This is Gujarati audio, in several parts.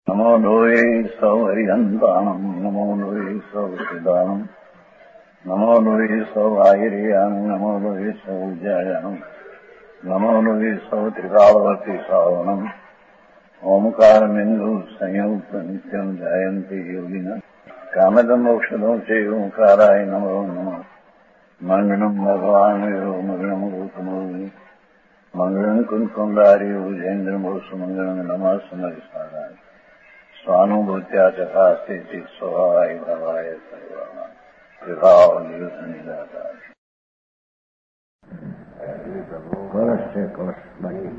નમો લોહે સૌ હરિહંતાણમ નમો લોહે સૌ સિદ્ધાણમ નમો લોહે સૌ આયર્યાણમ નમો લોહે સૌ જયાણમ નમો લોહે સૌ ત્રિકાળવતી શ્રાવણમ ઓમકારમિંદુ સંયુક્ત નિત્યમ જાયંતી યોગિના કામદમ ઔષધો છે ઓંકારાય નમો નમઃ મંગળમ ભગવાન મંગળમ ગૌતમોની મંગળમ કુંકુંડાર્યો જૈન્દ્રમોસુ મંગળમ નમઃ સમરિસારાય સ્વાનુભૂત્યા ચકાસ્તે ચિત સ્વભાવાય ભાવાય સર્વાના વિભાવ નિદાતા કલશ છે કલશ બાકી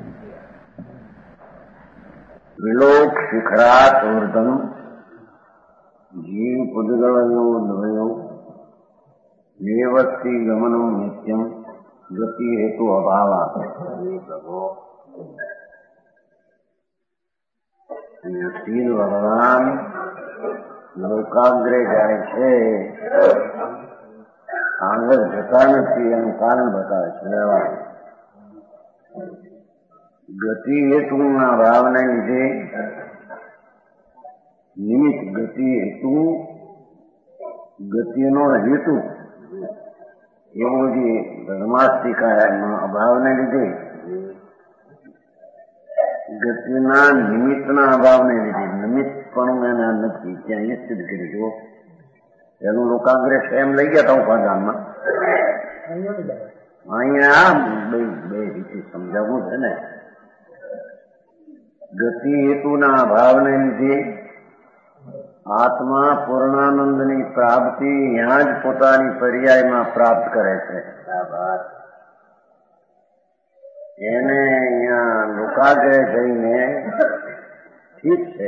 વિલોક શિખરાત વર્ધન જીવ પુદગળનો દ્વયો નિવૃત્તિ ગમનમ નિત્યમ ગતિ હેતુ અભાવા શ્રી ભગવાન લોકાગ્રે જાય છે, આગળ જતા નથી એનું કારણ બતાવે છે. ગતિ હેતુના ભાવને લીધે નિમિત્ત ગતિ હેતુ ગતિનો હેતુ એવું જે ધર્માસ્તિકાના અભાવને લીધે ગતિના નિમિત્તના અભાવને લીધે નિમિત્ત પણ એના નથી ત્યાં એ સિદ્ધ કરી જુઓ. એનું લોકાગ્રે એમ લઈ ગયા હતા ઉપાદાનમાં. અહીંયા બે રીતે સમજાવવું છે ને. ગતિ હેતુના અભાવને લીધે આત્મા પૂર્ણાનંદની પ્રાપ્તિ ત્યાં જ પોતાની પર્યાયમાં પ્રાપ્ત કરે છે. એને અહીંયા લોકાગ્રે જઈને ઠીક છે,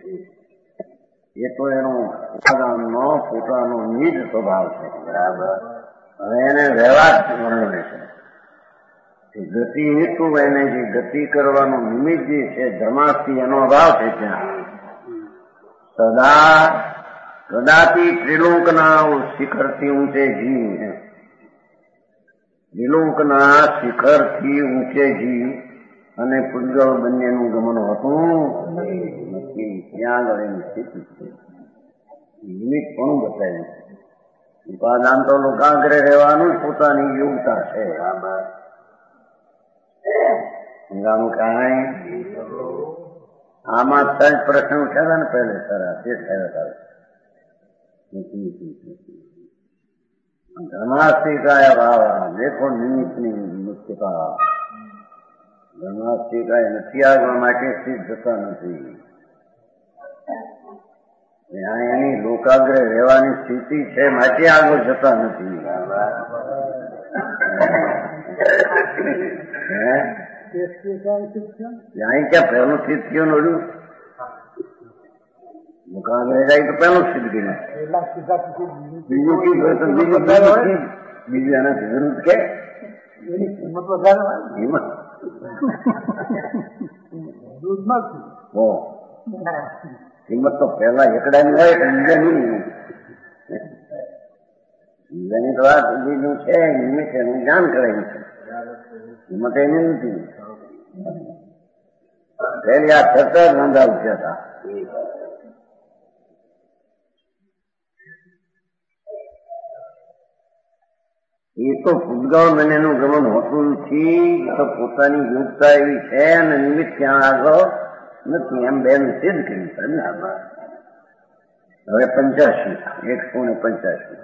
એ તો એનો ઉપાદાનનો પોતાનો નિજ સ્વભાવ છે. બરાબર. હવે એને વ્યવહાર વર્ણવે છે. ગતિ હેતુ એને જે ગતિ કરવાનું નિમિત્ત જે છે ધર્માસ્થી એનો અભાવ છે. ત્યાં સદા કદાપી ત્રિલોકના શિખરથી ઊંચે જીવ, ત્રિલોકના શિખરથી ઊંચે જીવ અને પુદ્ગલ બંનેનું ગમન હોતું નથી. ત્યાં આગળ એની સ્થિતિ છે. નિમિત્ત પણ બતાવ્યું છે. ઉપાદાન તો લોકાગ્રે રહેવાનું જ પોતાની યોગ્યતા છે. સમજાણું કાંઈ? આમાં જ પ્રશ્ન ઉઠ્યા ને પહેલે સારા તે થયા ધર્માસ્તિકાય ભાવ દેખો નિમિત્તની મુખ્યતા. ધર્માસ્તિકાય નથી આગળ માટે સિદ્ધ થતા નથી. એની લોકાગ્રે રહેવાની સ્થિતિ છે માટે આગળ જતા નથી. અહીં ક્યાં પહેલું સિદ્ધ થયું નડ્યું? લોકાગ્રે જાય તો પહેલું સિદ્ધ કર્યું. બીજું કઈ બીજું એનાથી વિરુદ્ધ કે કિંમત તો પહેલા એકડાની હોય તો બીજાની તો વાત બીજું છે. નિમિત્ત એનું જ્ઞાન કરેલું છે. કિંમત એની નથી. પહેલી આ ચર્ચા નોંધાવ છે. એ તો પુદ્ગલ બંનેનું ગમન હોતું નથી. તો પોતાની યોગ્યતા એવી છે અને નિમિત્ત ત્યાં આગળ નથી. એમ બેન સિદ્ધ કર્યું છે. હવે 85 185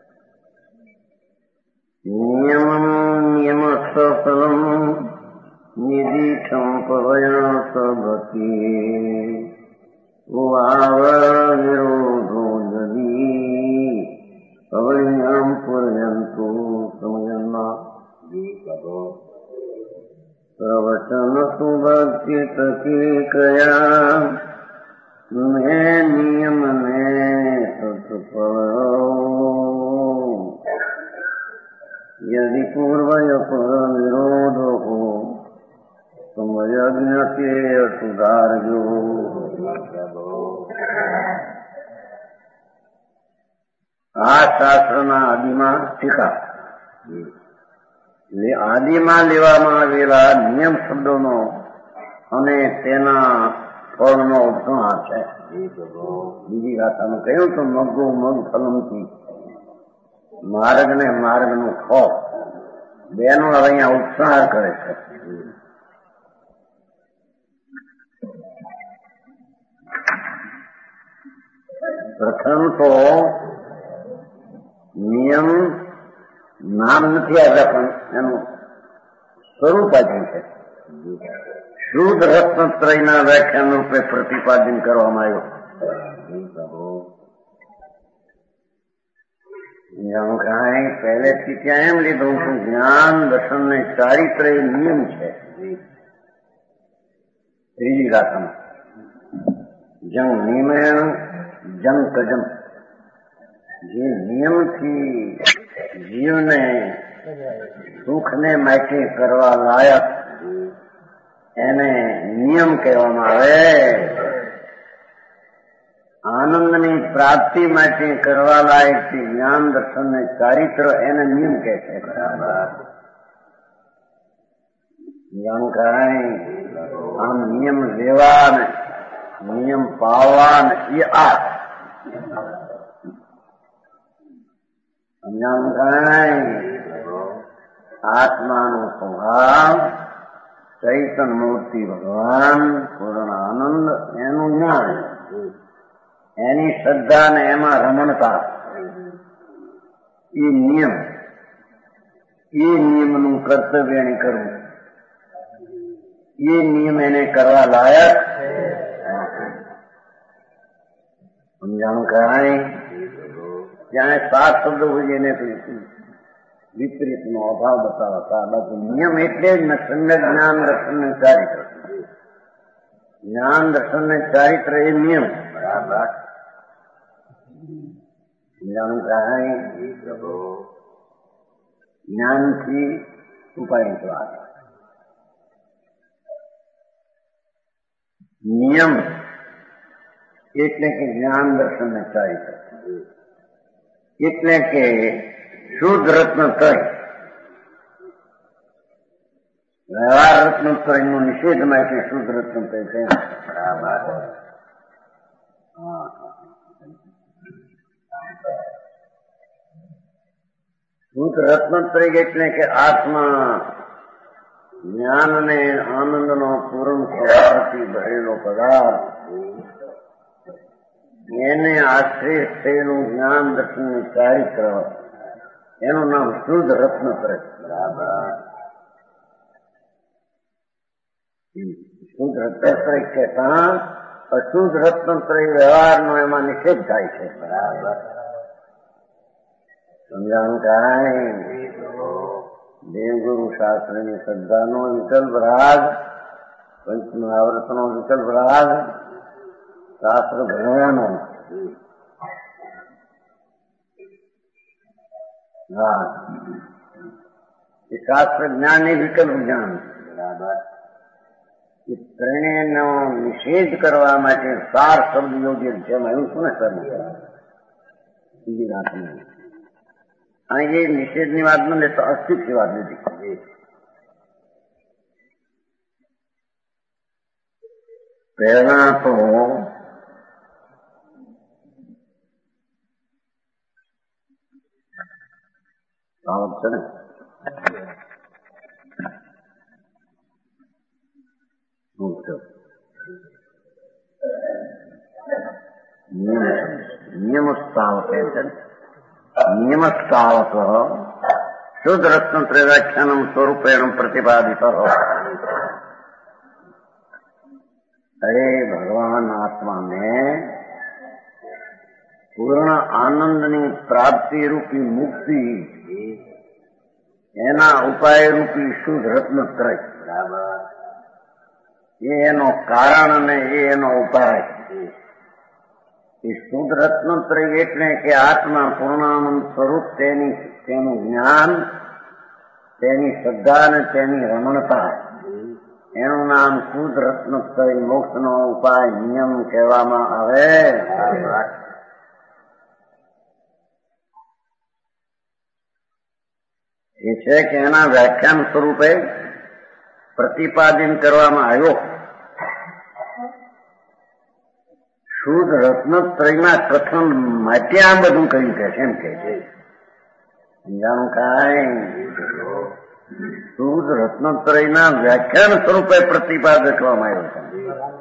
નિયમ સફલમ નિદીઠમ પવય સભતિ વિરોધો જદી પવયમ પૂર્યંતુ સમયના પ્રવચન સુભક્તિ તકી કયા મેં નિયમ ને સત્ફળ યદિ પૂર્વય પર વિરોધો હો સમયજ્ઞ કે સુધારજો. આ શાસ્ત્રના આદિમાં ટીકા આદિમાં લેવામાં આવેલા નિયમ શબ્દોનો અને તેના ફળનો ઉપસણા છે. બીજી ભાષામાં કહ્યું તો મગો મગ ફલમથી માર્ગ ને માર્ગનું ફળ બેનો હવે અહીંયા ઉપસાર કરે છે. પ્રથમ તો નિયમ નામ નથી આવ્યા પણ એનું સ્વરૂપ આપ્યું છે. શુદ્ધ રત્નત્રયના વ્યાખ્યાન રૂપે પ્રતિપાદન કરવામાં આવ્યું. જાણું કાંઈ પહેલેથી ત્યાં એમ લીધું છું જ્ઞાન દર્શન ને ચારિત્ર એ નિયમ છે. ત્રીજી ગાથામાં જંગ નિયમેણ જંગ કજમ, જે નિયમથી જીવને સુખને માટે કરવા લાયક એને નિયમ કહેવામાં આવે. આનંદની પ્રાપ્તિ માટે કરવા લાયક જ્ઞાન દર્શન ને ચારિત્ર એને નિયમ કહે છે. જાણકારી આમ નિયમ લેવા ને નિયમ પાળવા ને એ આત્માનો સ્વભાવ ચૈતન મૂર્તિ ભગવાન પૂર્ણ આનંદ એનું જ્ઞાન, એની શ્રદ્ધા ને એમાં રમણતા એ નિયમનું કર્તવ્ય એને કરવું, એ નિયમ એને કરવા લાયક. સમજાણું કાંઈ ત્યાં 7 શબ્દો હોય એને વિપરીત નો અભાવ બતાવતા. બાકી નિયમ એટલે જ ને સમ્યક જ્ઞાન દર્શન ને ચારિત્ર. જ્ઞાન દર્શન ને ચારિત્ર એ નિયમ. બરાબર સમજાણું કાંઈ જ્ઞાનથી ઉપાય વાત. નિયમ એટલે કે જ્ઞાન દર્શન ને ચારિત્ર એટલે કે શુદ્ધ રત્નત્રય. વ્યવહાર રત્નત્રય નો નિષેધ માટે શુદ્ધ રત્નત્રય કહ્યું. બરાબર શુદ્ધ રત્નત્રય એટલે કે આત્મા જ્ઞાન અને આનંદનો પૂર્ણ સ્વભાવથી ભરેલો પદાર્થ, એને આશ્રય થયેલું જ્ઞાન દર્શન ચારિત્ર, એનું નામ શુદ્ધ રત્નત્રય. બરાબર શુદ્ધ રત્નત્રય કહેતા અશુદ્ધ રત્નત્રય વ્યવહારનો એમાં નિષેધ થાય છે. બરાબર સમજાણું કાંઈ દેવગુરુ શાસ્ત્રની શ્રદ્ધાનો વિકલ્પ રાગ, પંચમહાવ્રતનો વિકલ્પ રાગ, શાસ્ત્ર ભણવાનો એ શાસ્ત્ર જ્ઞાન એ વિકલ્પ જ્ઞાન. બરાબર એ ત્રણેયનો નિષેધ કરવા માટે 4 શબ્દ યોગ્ય છે. એવું શું ને સર બીજી વાત નહીં. અહીં એ નિષેધની વાત ન લે તો અસ્તિત્વ વાત લીધી. પહેલા તો છે ને નિયમસ્તાવક નિયમસ્તાવક શુદ્ધ રત્નત્રય વ્યાખ્યાનમ સ્વરૂપેણ પ્રતિપાદિત. અરે ભગવાન આત્માને પૂર્ણ આનંદની પ્રાપ્તિ રૂપી મુક્તિ એના ઉપાય રૂપી શુદ્ધ રત્નત્રય. બરાબર એ એનો કારણ અને એ એનો ઉપાય. એ શુદ્ધ રત્નત્રય એટલે કે આત્મા પૂર્ણાનંદ સ્વરૂપ, તેનું જ્ઞાન, તેની શ્રદ્ધા અને તેની રમણતા, એનું નામ શુદ્ધ રત્નત્રય મોક્ષનો ઉપાય નિયમ કહેવામાં આવે. એ છે કે એના વ્યાખ્યાન સ્વરૂપે પ્રતિપાદન કરવામાં આવ્યો. શુદ્ધ રત્નત્રયના કથન માટે આ બધું કહ્યું કે છે એમ કે છે. સમજાણું કાંઈ? શુદ્ધ રત્નત્રયના વ્યાખ્યાન સ્વરૂપે પ્રતિપાદન કરવામાં આવ્યો છે.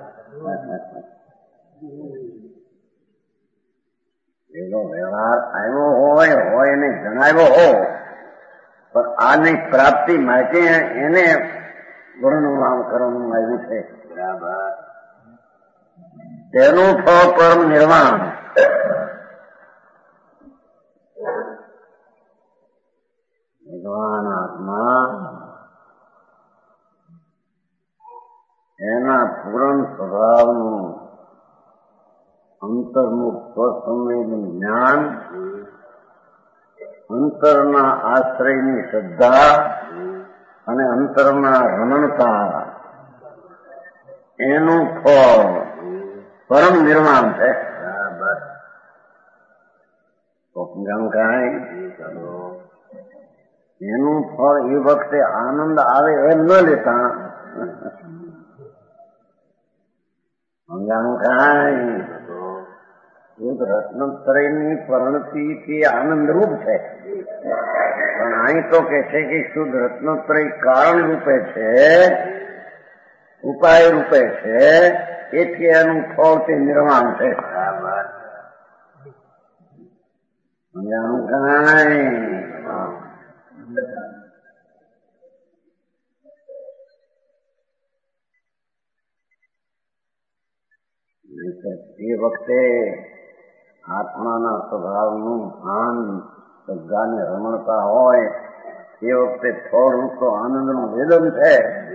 એનો વ્યવહાર આવ્યો હોય એને જણાવ્યો હો, પણ આની પ્રાપ્તિ માટે એને ગુણનું નામ કરવાનું આવ્યું છે. તેનું ફળ પરમ નિર્વાણ. ભગવાન આત્મા એના પૂરણ સ્વભાવનું અંતર્મુખ સ્વસંવેદન જ્ઞાન, અંતરના આશ્રયની શ્રદ્ધા અને અંતરના રમણતા, એનું ફળ પરમ નિર્વાણ છે. એનું ફળ એ વખતે આનંદ આવે એમ ન લેતા. સમજાણું કાંઈ? શુદ્ધ રત્નત્રયની પરિણતિથી આનંદરૂપ છે, પણ અહીં તો કે છે કે શુદ્ધ રત્નત્રય કારણ રૂપે છે, ઉપાય રૂપે છે, એથી એનું ફળ તે નિર્વાણ છે. સમજાણું કાંઈ? એ વખતે આત્માના સ્વભાવનું ભાન, શ્રદ્ધાને રમણતા હોય એ વખતે થોડું તો આનંદનું વેદન છે.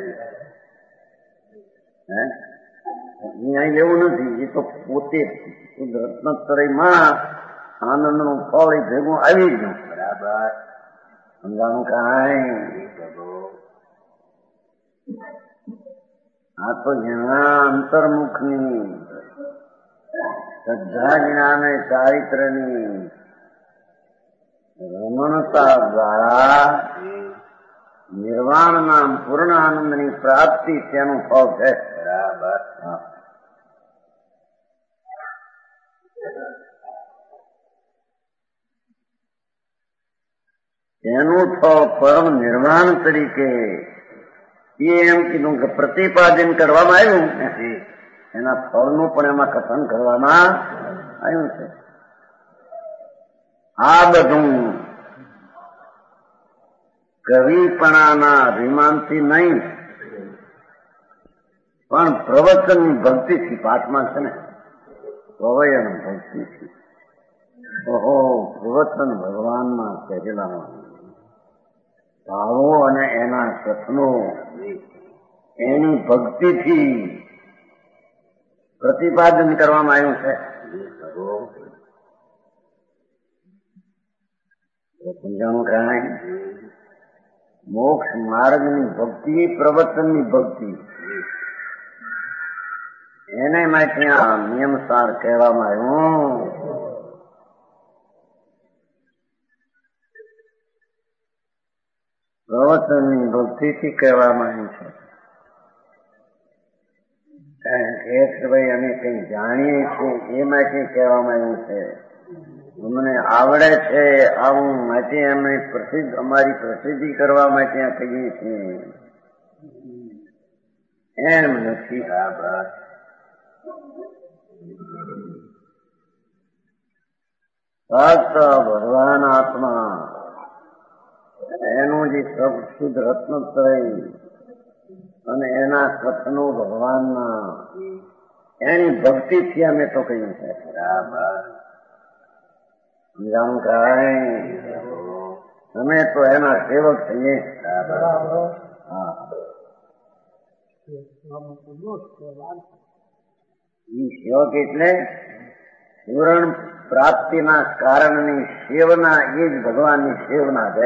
અહીં લેવું નથી, એ તો પોતે રત્નત્રયમાં આનંદનું ફળ એ ભેગું આવી ગયું. બરાબર. સમજાણું કાંઈ? આ તો જેના અંતર્મુખની શ્રદ્ધા જ્ઞાન ચારિત્રની રમણતા દ્વારા નિર્વાણના પૂર્ણ આનંદની પ્રાપ્તિ તેનું ફળ છે. બરાબર. તેનું ફળ પરમ નિર્વાણ તરીકે એમ કીધું કે પ્રતિપાદન કરવામાં આવ્યું નથી, એના ફળનું પણ એમાં કથન કરવામાં આવ્યું છે. આ બધું કવિપણાના અભિમાનથી નહીં, પણ પ્રવચનની ભક્તિથી. પાઠમાં છે ને પ્રવયન ભક્તિથી. ઓહો, પ્રવચન ભગવાનમાં કહેલા ભાવો અને એના કથનો એની ભક્તિથી પ્રતિપાદન કરવામાં આવ્યું છે. સમજાણું કાંઈ? મોક્ષ માર્ગની ભક્તિ, પ્રવચનની ભક્તિ, એને માટે આ નિયમસાર કહેવામાં આવ્યું. પ્રવચનની ભક્તિથી કહેવામાં આવ્યું છે. ભાઈ અમે કઈ જાણીએ છીએ એ માટે કહેવામાં આવ્યું છે. અમને આવડે છે આવું માટે અમે અમારી પ્રસિદ્ધિ કરવા માટે કહીએ છીએ એમ નથી. ફક્ત ભગવાન આત્મા એનું જે શુદ્ધ રત્નત્રય અને એના કથનો ભગવાનના એની ભક્તિથી અમે તો કહ્યું છે. સમજાણું કાંઈ? અમે તો એના સેવક થઈએ. સેવક એટલે પૂરણ પ્રાપ્તિના કારણની સેવના, એ જ ભગવાનની સેવના છે.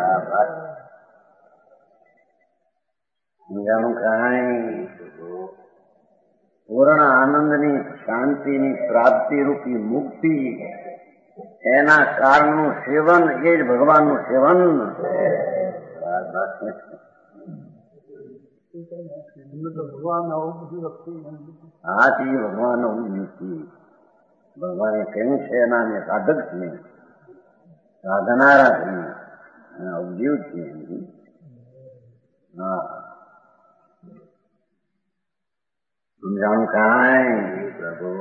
સમજાણું કાંઈ? પૂર્ણ આનંદની શાંતિની પ્રાપ્તિ રૂપી મુક્તિ, એના કારણનું સેવન એ જ ભગવાનનું સેવન. હાથી ભગવાન નથી. ભગવાને કહ્યું છે એના અમે સાધક છીએ, સાધનારા છીએ, અવજીવ છીએ. હા, સમજાણું કાંઈ પ્રભુ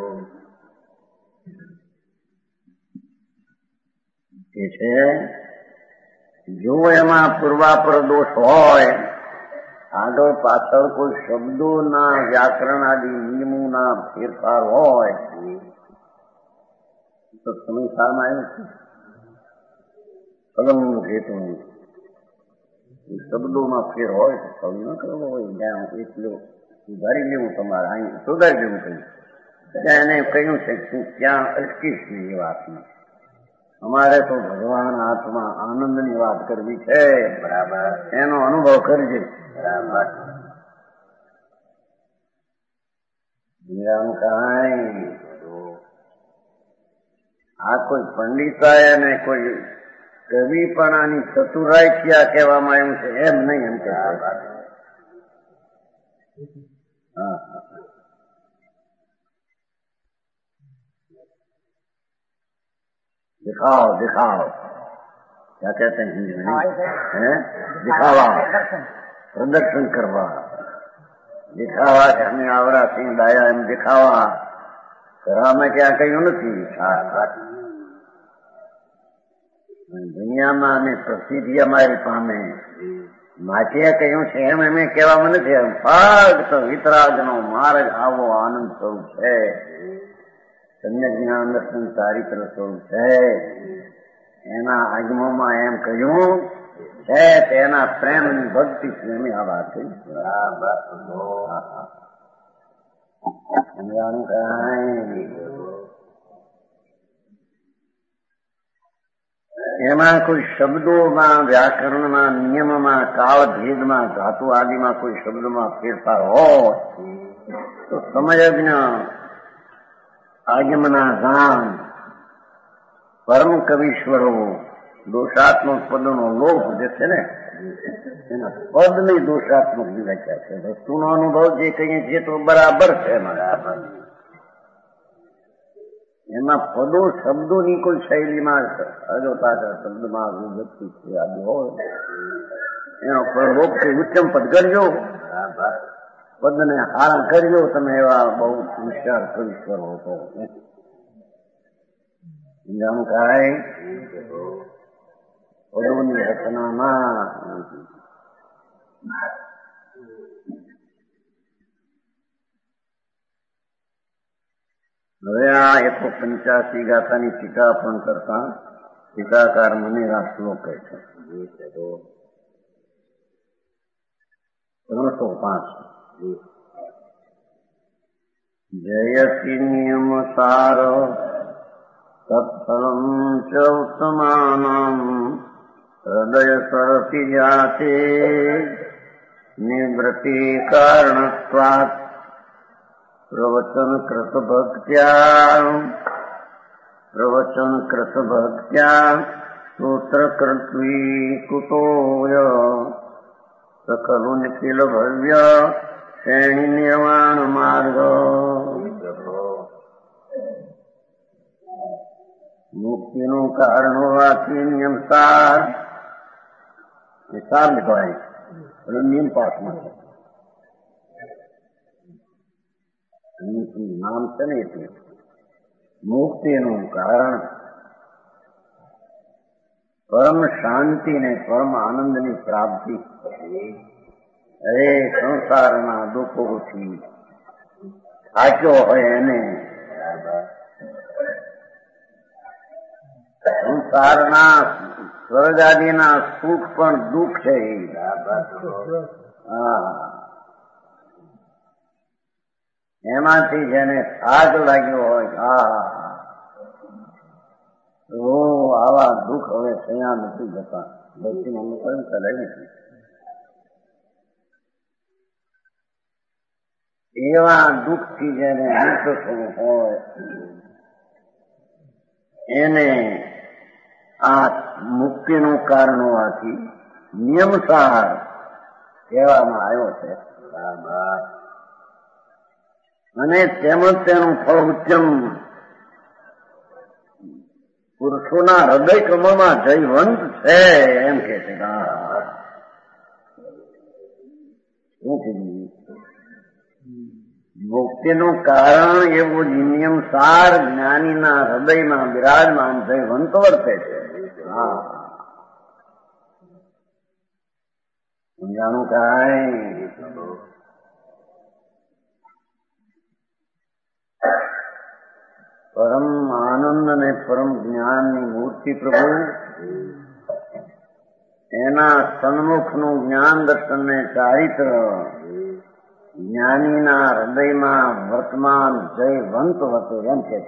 એ છે. જો એમાં પૂર્વાપર દોષ હોય, આગળ પાછળ કોઈ શબ્દોના વ્યાકરણ આદિ નિયમોના ફેરફાર હોય તો સંસારમાં આવ્યું છે કલમ હેતુ શબ્દોમાં ફેર હોય તો કલ ન કરવો હોય, જ્યાં એટલું સુધારી લેવું, તમારે અહીં સુધારી લેવું કહ્યું. ત્યાં એને કહ્યું છે તું ક્યાં અટકીશ નહીં એ વાતમાં. અમારે તો ભગવાન હાથમાં આનંદની વાત કરવી છે. બરાબર, એનો અનુભવ કરજે. બરાબર, કાંઈ આ કોઈ પંડિતાય અને કોઈ કવિપણાની ચતુરાઈ થી આ કહેવામાં આવ્યું છે એમ નહીં. એમ કે दिखाओ दिखाओ क्या कहते हैं हिंदी में, दिखावा, प्रदर्शन करवा, दिखावा કે અમે આવડા સિંહ ડાયા એમ દેખાવા કરવામાં ક્યાં કહ્યું નથી. દુનિયામાં અમે પ્રસિદ્ધિ અમારી પામે માટે કહ્યું છે એમ અમે કહેવામાં નથી. ફક્ત વિતરાગનો માર્ગ આવો આનંદ સ્વરૂપ છે, સમ્યક જ્ઞાન દર્શન ચારિત્ર સ્વરૂપ છે. એના આગમમાં એમ કહ્યું છે તેના પ્રેમની ભક્તિ પ્રેમી આ વાત કહી. સમજાણું કાંઈ એમાં કોઈ શબ્દોમાં વ્યાકરણમાં નિયમમાં કાળ ભેદમાં ધાતુ આદિમાં કોઈ શબ્દમાં ફેરફાર હોય તો સમયજ્ઞ આગમના ગાન પરમ કવિશ્વરો દોષાત્મક પદનો લોપ જે છે ને એના પદની દોષાત્મક વ્યાખ્યા છે. વસ્તુનો અનુભવ જે કહીએ છીએ તો બરાબર છે. એમાં પદો શબ્દોની કોઈ શૈલીમાં અજોતાજા શબ્દમાં વિભક્તિ છે આદિ હોય એનો લોપ કે ઉચ્ચમ પદ કરજો, પદને હારણ કરજો. તમે એવા બહુ હોશિયાર કવિશ્વર હતો. જાણું કાંઈ પદોની રચનામાં હવે આ 185 ગાથાની ટીકા પણ કરતા ટીકાકાર મુનિરા શ્લોક કહે છે 305 જયતિ નિયમ સાર તત્ફલમ ચ ઉત્તમાનામ હૃદય સરસી જાતે નિવૃત્તિ કારણત્વાત પ્રવચન કૃત ભક્ત્યા સૂત્ર કૃત્વી કુતોય સકલુ નિખિલ ભવ્ય શ્રેણી નિર્વાણ માર્ગ. મુક્તિનું કારણ હોવાથી નિયમ સાર લીધો નિયમ પાસમાં નામ છે ને એટલે મુક્તિનું કારણ પરમ શાંતિ ને પરમ આનંદની પ્રાપ્તિ. અરે સંસારના દુઃખોથી થાક્યો હોય એને સંસારના સ્વર્ગાદિના સુખ પણ દુઃખ છે. એમાંથી જેને થાક લાગ્યો હોય આવા દુઃખ હવે થયા નથી જતા. ભક્તિ અનુકરણ કરે નથી. એવા દુઃખથી જેને મુક્ત થવું હોય એને આ મુક્તિનું કારણ હોવાથી નિયમસાર કહેવામાં આવ્યો છે. અને તેમજ તેનું ફળ ઉત્તમ પુરુષોના હૃદય કમળમાં જયવંત છે એમ કે છે. શું કીધું? મુક્તિનું કારણ એવું નિયમસાર જ્ઞાનીના હૃદયમાં બિરાજમાન જયવંત વર્તે છે. સમજાણું કાંઈ? પરમ આનંદ અને પરમ જ્ઞાનની મૂર્તિ પ્રભુ, એના સન્મુખનું જ્ઞાન દર્શન ને ચારિત્ર જ્ઞાનીના હૃદયમાં વર્તમાન જયવંત વતે એમ છે.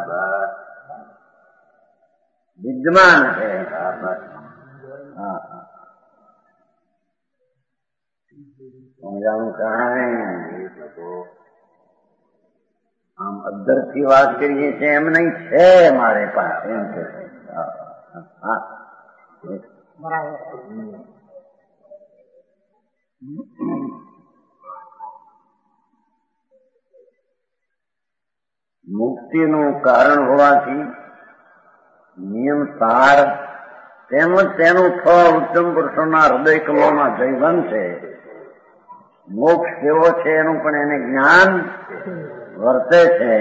વિદ્યમાન છે. સમજાણું કાંઈ? આમ અદ્ધરથી વાત કરીએ છીએ એમ નહીં, છે મારે પાસે એમ છે. મુક્તિનું કારણ હોવાથી નિયમ સાર તેમજ તેનું ફળ ઉત્તમ પુરુષોના હૃદય કમળમાં જયવંત છે. મોક્ષ કેવો છે એનું પણ એને જ્ઞાન વર્તે છે.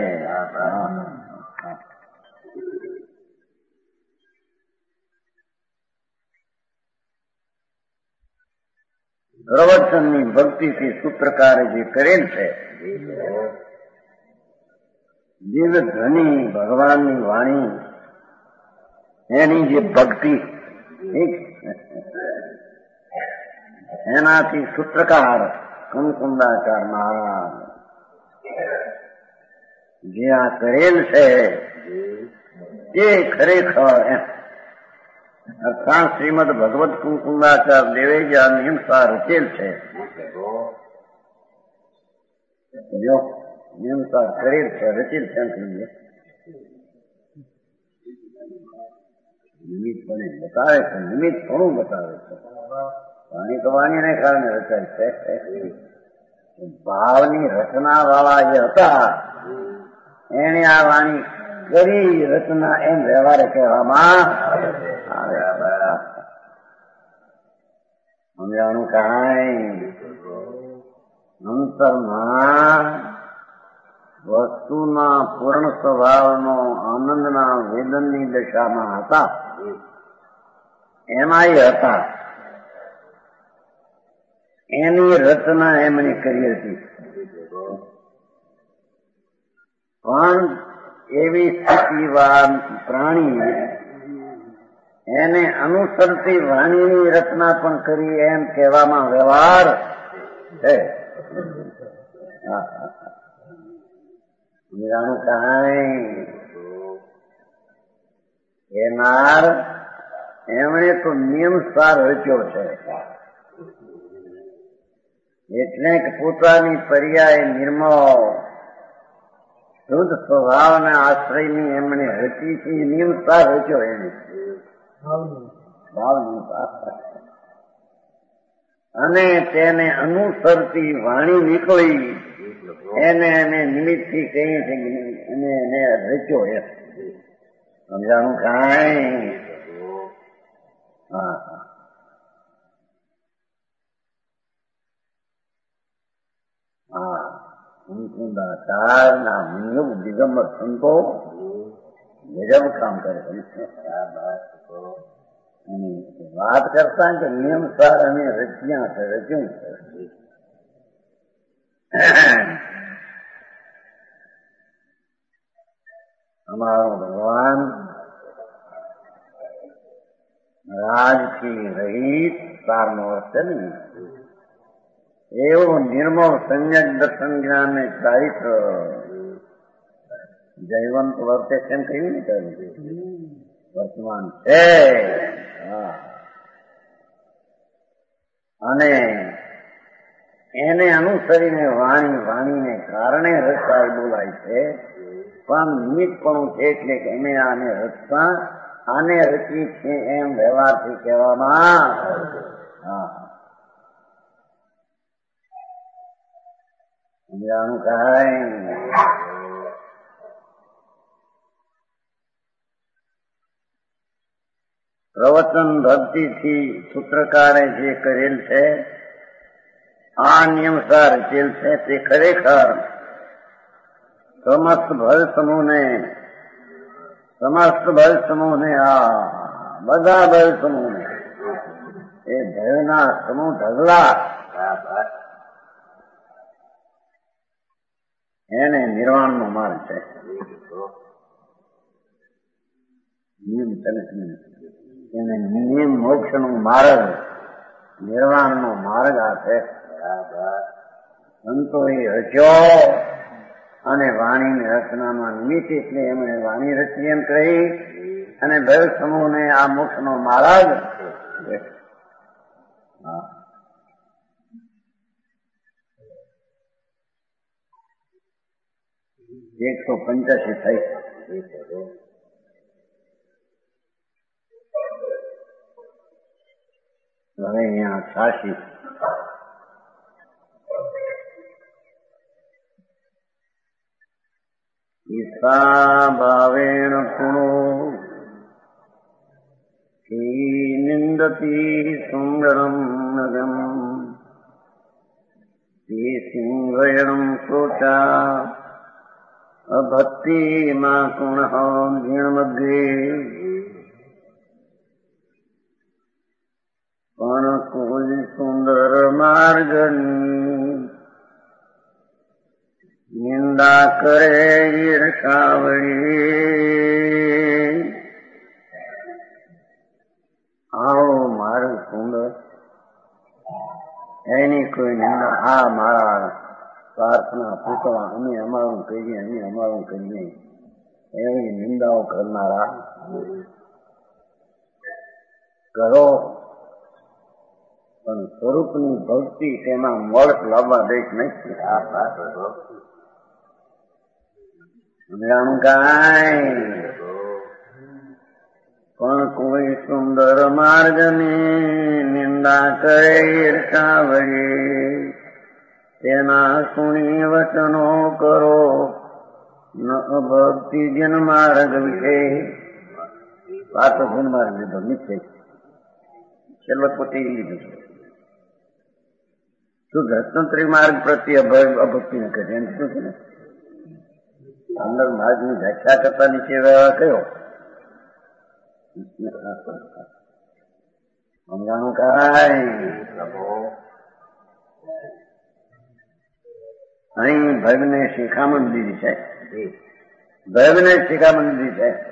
પ્રવચનની ભક્તિથી સૂત્રકારે જે કરેલ છે, દિવ્ય ધ્વનિ ભગવાનની વાણી, એની જે ભક્તિ, એનાથી સૂત્રકાર કુમકુંડાચાર મહારાજ જે આ કરેલ છે તે ખરેખર અર્થાત શ્રીમદ ભગવત કુમકુંડાચાર દેવે જે આ નિયમસાર રચેલ છે, જો નિયમસાર કરેલ છે, રચેલ છે, નિમિત્ત પણ બતાવે છે, નિમિત્ત ઘણું બતાવે છે. વાણી તો વાણીને કારણે રચાય છે. ભાવની રચના વાળા જે હતા એને આ વાણી કરી રચના એમ વ્યવહારે કહેવામાં આવે. સમજાણું કાંઈ? અંતરમાં વસ્તુના પૂર્ણ સ્વભાવનો આનંદના વેદનની દશામાં હતા, એમાં એ હતા. એની રચના એમણે કરી હતી. પણ એવી સ્થિતિવાન પ્રાણી એને અનુસરતી વાણીની રચના પણ કરી એમ કહેવામાં વ્યવહાર છે. જાણું કાંઈ? એનાર એમણે તો નિયમસાર રચ્યો છે, એટલે કે પોતાની પર્યાય નિર્મળ શુદ્ધ સ્વભાવના આશ્રયની એમણે રચી છે. નિયમસાર રચ્યો એને અને તેને અનુસરતી વાણી નીકળી એને નિમિત્તથી કહીએ છે અને એને રચ્યો એમ. સમજાણું કાંઈ? કુમકુંડાચારના નિયમ દિગંબર સંતો ગજબ કામ કરે છે. વાત કરતા કે નિયમસાર અને રચ્યા છે, રચ્યું છે. અમારો ભગવાન રાજથી રહિત સારનો અર્થ છે ને, એવું નિર્મળ સમ્યક દર્શન જ્ઞાન ને ચારિત્ર જયવંત વર્તે તેમ કહ્યું ને, કહ્યું વર્તમાન છે. અને એને અનુસરીને વાણીને કારણે રચાય બોલાય છે. પણ નિમિત્તપણું છે એટલે કે અમે આને રચતા, આને રચી છે એમ વ્યવહારથી કહેવામાં. જાણું કાંઈ? પ્રવચન ભક્તિથી સૂત્રકારે જે કરેલ છે આ નિયમસાર રચેલ છે તે ખરેખર સમસ્ત ભય સમૂહને આ બધા ભય સમૂહને એ ભયના સમૂહ ઢગલા એને નિર્વાણનો માર્ગ છે. એને નિયમ મોક્ષનો માર્ગ નિર્વાણનો માર્ગ આ છે. સંતોએ રચ્યો અને વાણીની રચનામાં નિમિત્ત એટલે એમણે વાણી રચી એમ કહી અને ભય સમૂહને આ મોક્ષનો માર્ગ 185 થઈ. હવે અહીંયા 86 ઈસા ભાવેણ પુણો નિંદતી સુંદરમ નગમ સિંહયણમ ક્રોચા અભક્તિ માં ગુણ જીર્ણમગ્રે પણ કોઈ સુંદર માર્ગની નિંદા કરે ઈર્ષાવળી. આવો માર્ગ સુંદર એની કોઈ નિંદા આ મારા પ્રાર્થના પૂતળા અમે અમારું કહીએ એવી નિંદાઓ કરનારા કરો પણ સ્વરૂપની ભક્તિ તેમાં મોડક લાવવા દેખ નથી. સમજાણું કાંઈ પણ કોઈ સુંદર માર્ગની નિંદા કરે ઈર્ષાવળી તેના સુણી વચનો કરો ન ભક્તિ જન માર્ગ વિશે. પાછો જન માર્ગ લીધો નીચે છેલ્લો પોતે લીધું છે. શુદ્ધ રત્નત્રી માર્ગ પ્રત્યે અભક્તિ ન કરે એમ શું છે ને અંદર માર્ગની વ્યાખ્યા કરતા નીચે કયો સમજાણું કાંઈ. અહીં ભગને શિખામણ દીધી છે. ભગને શિખામણ દીધી છે.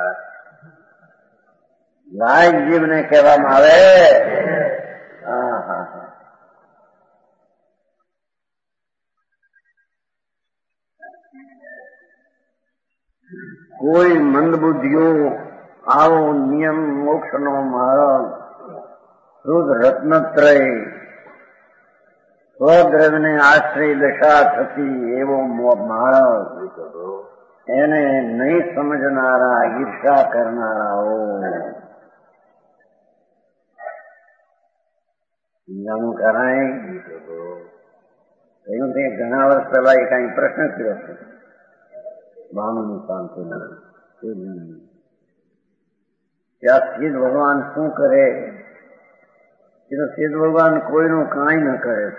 લાયક જીવને કહેવામાં આવે. કોઈ મંદબુદ્ધિઓ આવો નિયમ મોક્ષનો માર્ગ શુદ્ધ રત્નત્રય સ્વદ્રવ્યને આશ્રય દશા થતી એવો માર્ગ એને નહીં સમજનારા ઈર્ષા કરનારાઓ જાણું કરાય. એનું તે ઘણા વર્ષ પહેલા એ કઈ પ્રશ્ન કર્યો છે બાણું શાંતિ ત્યાં સિદ્ધ ભગવાન શું કરે? સિદ્ધ ભગવાન કોઈનું કાંઈ ન કરે,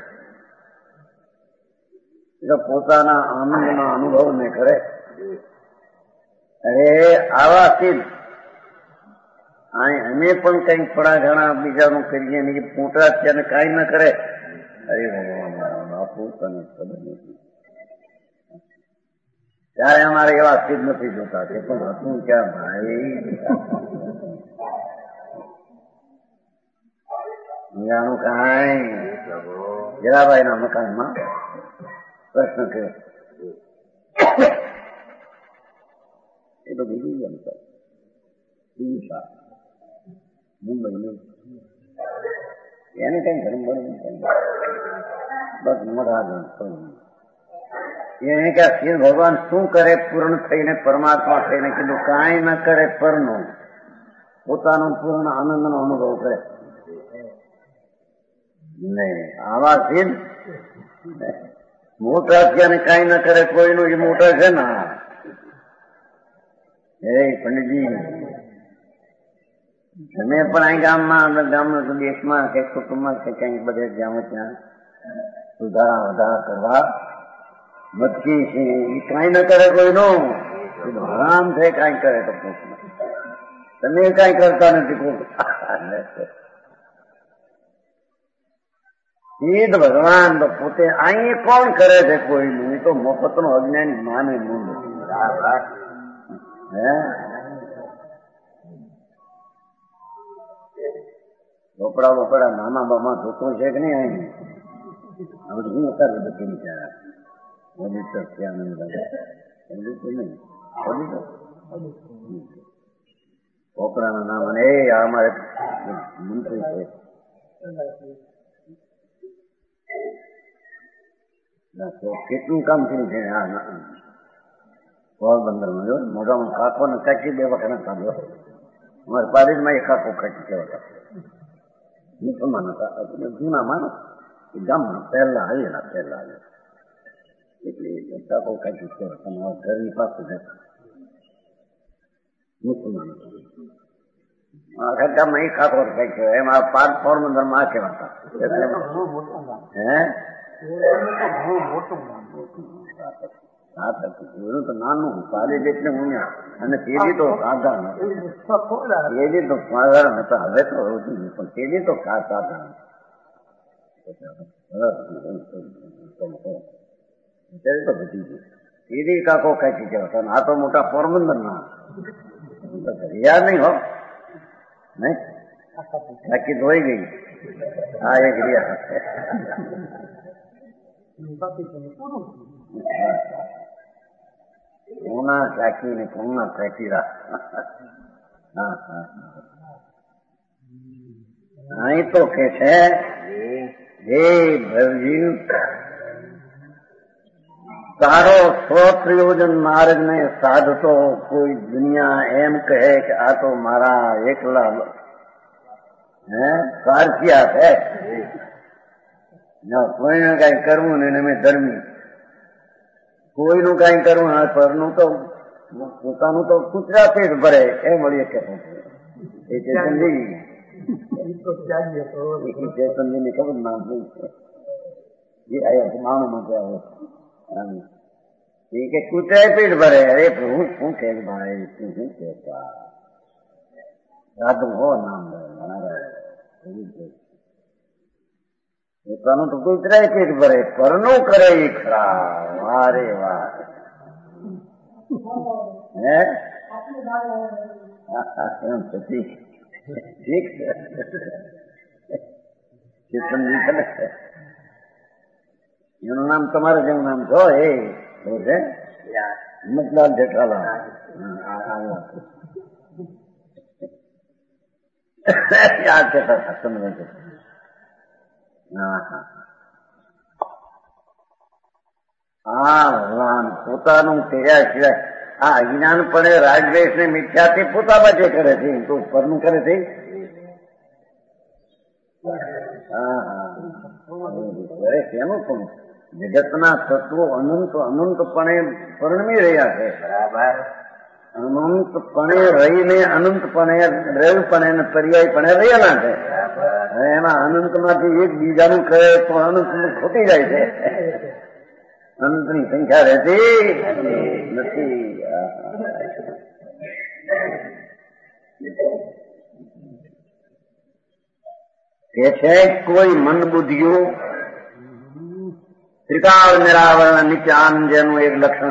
પોતાના આનંદના અનુભવ ને કરે. અરે આવા સિદ્ધ અમે પણ કઈક થોડા ઘણા બીજાનું કરીએ ને મોટા ત્યાં કાંઈ ન કરે. અરે ભગવાન બાપુ તને ખબર નથી. ત્યારે અમારે એવા સિદ્ધ નથી જોતા તે પણ હતું ક્યાં ભાઈ. જાણું કાંઈ જરાભાઈ ના મકાનમાં પ્રશ્ન કર્યો એ તો બીજું મુંબઈ એને કઈ ધર્મ બસ મોટા એને કે શિવ ભગવાન શું કરે પૂર્ણ થઈને પરમાત્મા થઈને કીધું કાંઈ ન કરે પરનું પોતાનો પૂર્ણ આનંદનો અનુભવ કરે. નહીં આવા સિદ્ધ મોટા અત્યારે કાંઈ ન કરે કોઈનું એ મોટા છે ને. હે પંડિતજી તમે પણ અહીં ગામમાં દેશમાં કે કુટુંબમાં કે ક્યાંક બધે જાઓ ત્યાં સુધારા વધારા કરવા મતકી છે એ કાંઈ ન કરે કોઈનું હરામ છે કાંઈ કરે તો તમે કાંઈ કરતા નથી સીધ ભગવાન તો પોતે અહીં કોણ કરે છે કોઈનું એ તો મફતનું અજ્ઞાન માને મૂળ હે ચોપડા બોપડા નાના બામા જોતું છે કે નહીં અહીં હવે હું અત્યારે બધું વિચારા ઓડિટર ત્યાં નહીં ચોપડાના નામ અને એ અમારે મંત્રી છે કેટલું કામ થયું છે પોરબંદરમાં જો મોઢામાં કાકો ને કાચી બે વખત કાઢ્યો અમારે પારેજમાં એક કાકો કાચી કહેવાતા મુસલમાન હતા જૂના માણસ ગામમાં પહેલા આવેલા એટલે કાકો કાચી કહેવાતા અમારા ઘરની પાસે જતા મુસલમાન આખા ગામમાં એક કાકો કઈ કહેવાય એમાં પોરબંદરમાં આ કહેવાતા હે તો નાનું પારેજ એટલે હું અને તેજી તો સાધારણ તેજી તો સાધારણ હતા હવે તો પણ તેજી તો સાધારણ અત્યારે તો બધી ગઈ તેજી કાકો કાચી કહેવાતા આ તો મોટા પોરબંદર ના યાદ નહીં હો નહીં કાકી ધોઈ ગઈ હા એક રિયા પૂના ચાકી ને પૂના ચાકીરા અહીં તો કે છે હે ભવજી તારો સ્વપ્રયોજન માર્ગ ને સાધતો કોઈ દુનિયા એમ કહે કે આ તો મારા એકલા સ્વાર્થિયા છે કોઈને કઈ કરવું ને મેં ધર્મી કોઈનું કઈ કરવું હા પરનું તો પોતાનું તો કૂતરાથી જ ભરે એ મળીએ કે એ ચેતનજી ની ખબર ના એ આયા માણસ માટે આવે એ કે કૂતરાય પીઠ ભરે અરે પ્રભુ શું કે ભાઈ શું કહેતા સાધુ હો નામ પોતાનું તો કૂતરાય પીઠ ભરે પરનું કરે એ ખરા વારે વાર હે ઠીક છે એનું નામ તમારે જેવું નામ છો એ છે હિંમતલાલ જેઠાલાલ યાદ છે સમજ ભગવાન પોતાનું કર્યા સિવાય આ અજ્ઞાનપણે રાગદ્વેષ ને મિથ્યાથી પોતા બચે કરે છે તો પરનું કરે છે શેનું પણ જગતના તત્વો અનંતપણે પરિણમી રહ્યા છે બરાબર અનંતપણે રહીને અનંતપણે દ્રવ્યપણે ને પર્યાયપણે રહેલા છે એના અનંતમાંથી એક બીજાનું કહે તો અનંત ખોટી જાય છે અનંતની સંખ્યા રહેતી નથી કે છે કોઈ મન બુદ્ધિઓ ત્રિકાળ નિરાવરણ નિત્ય આનંદ જેનું એક લક્ષણ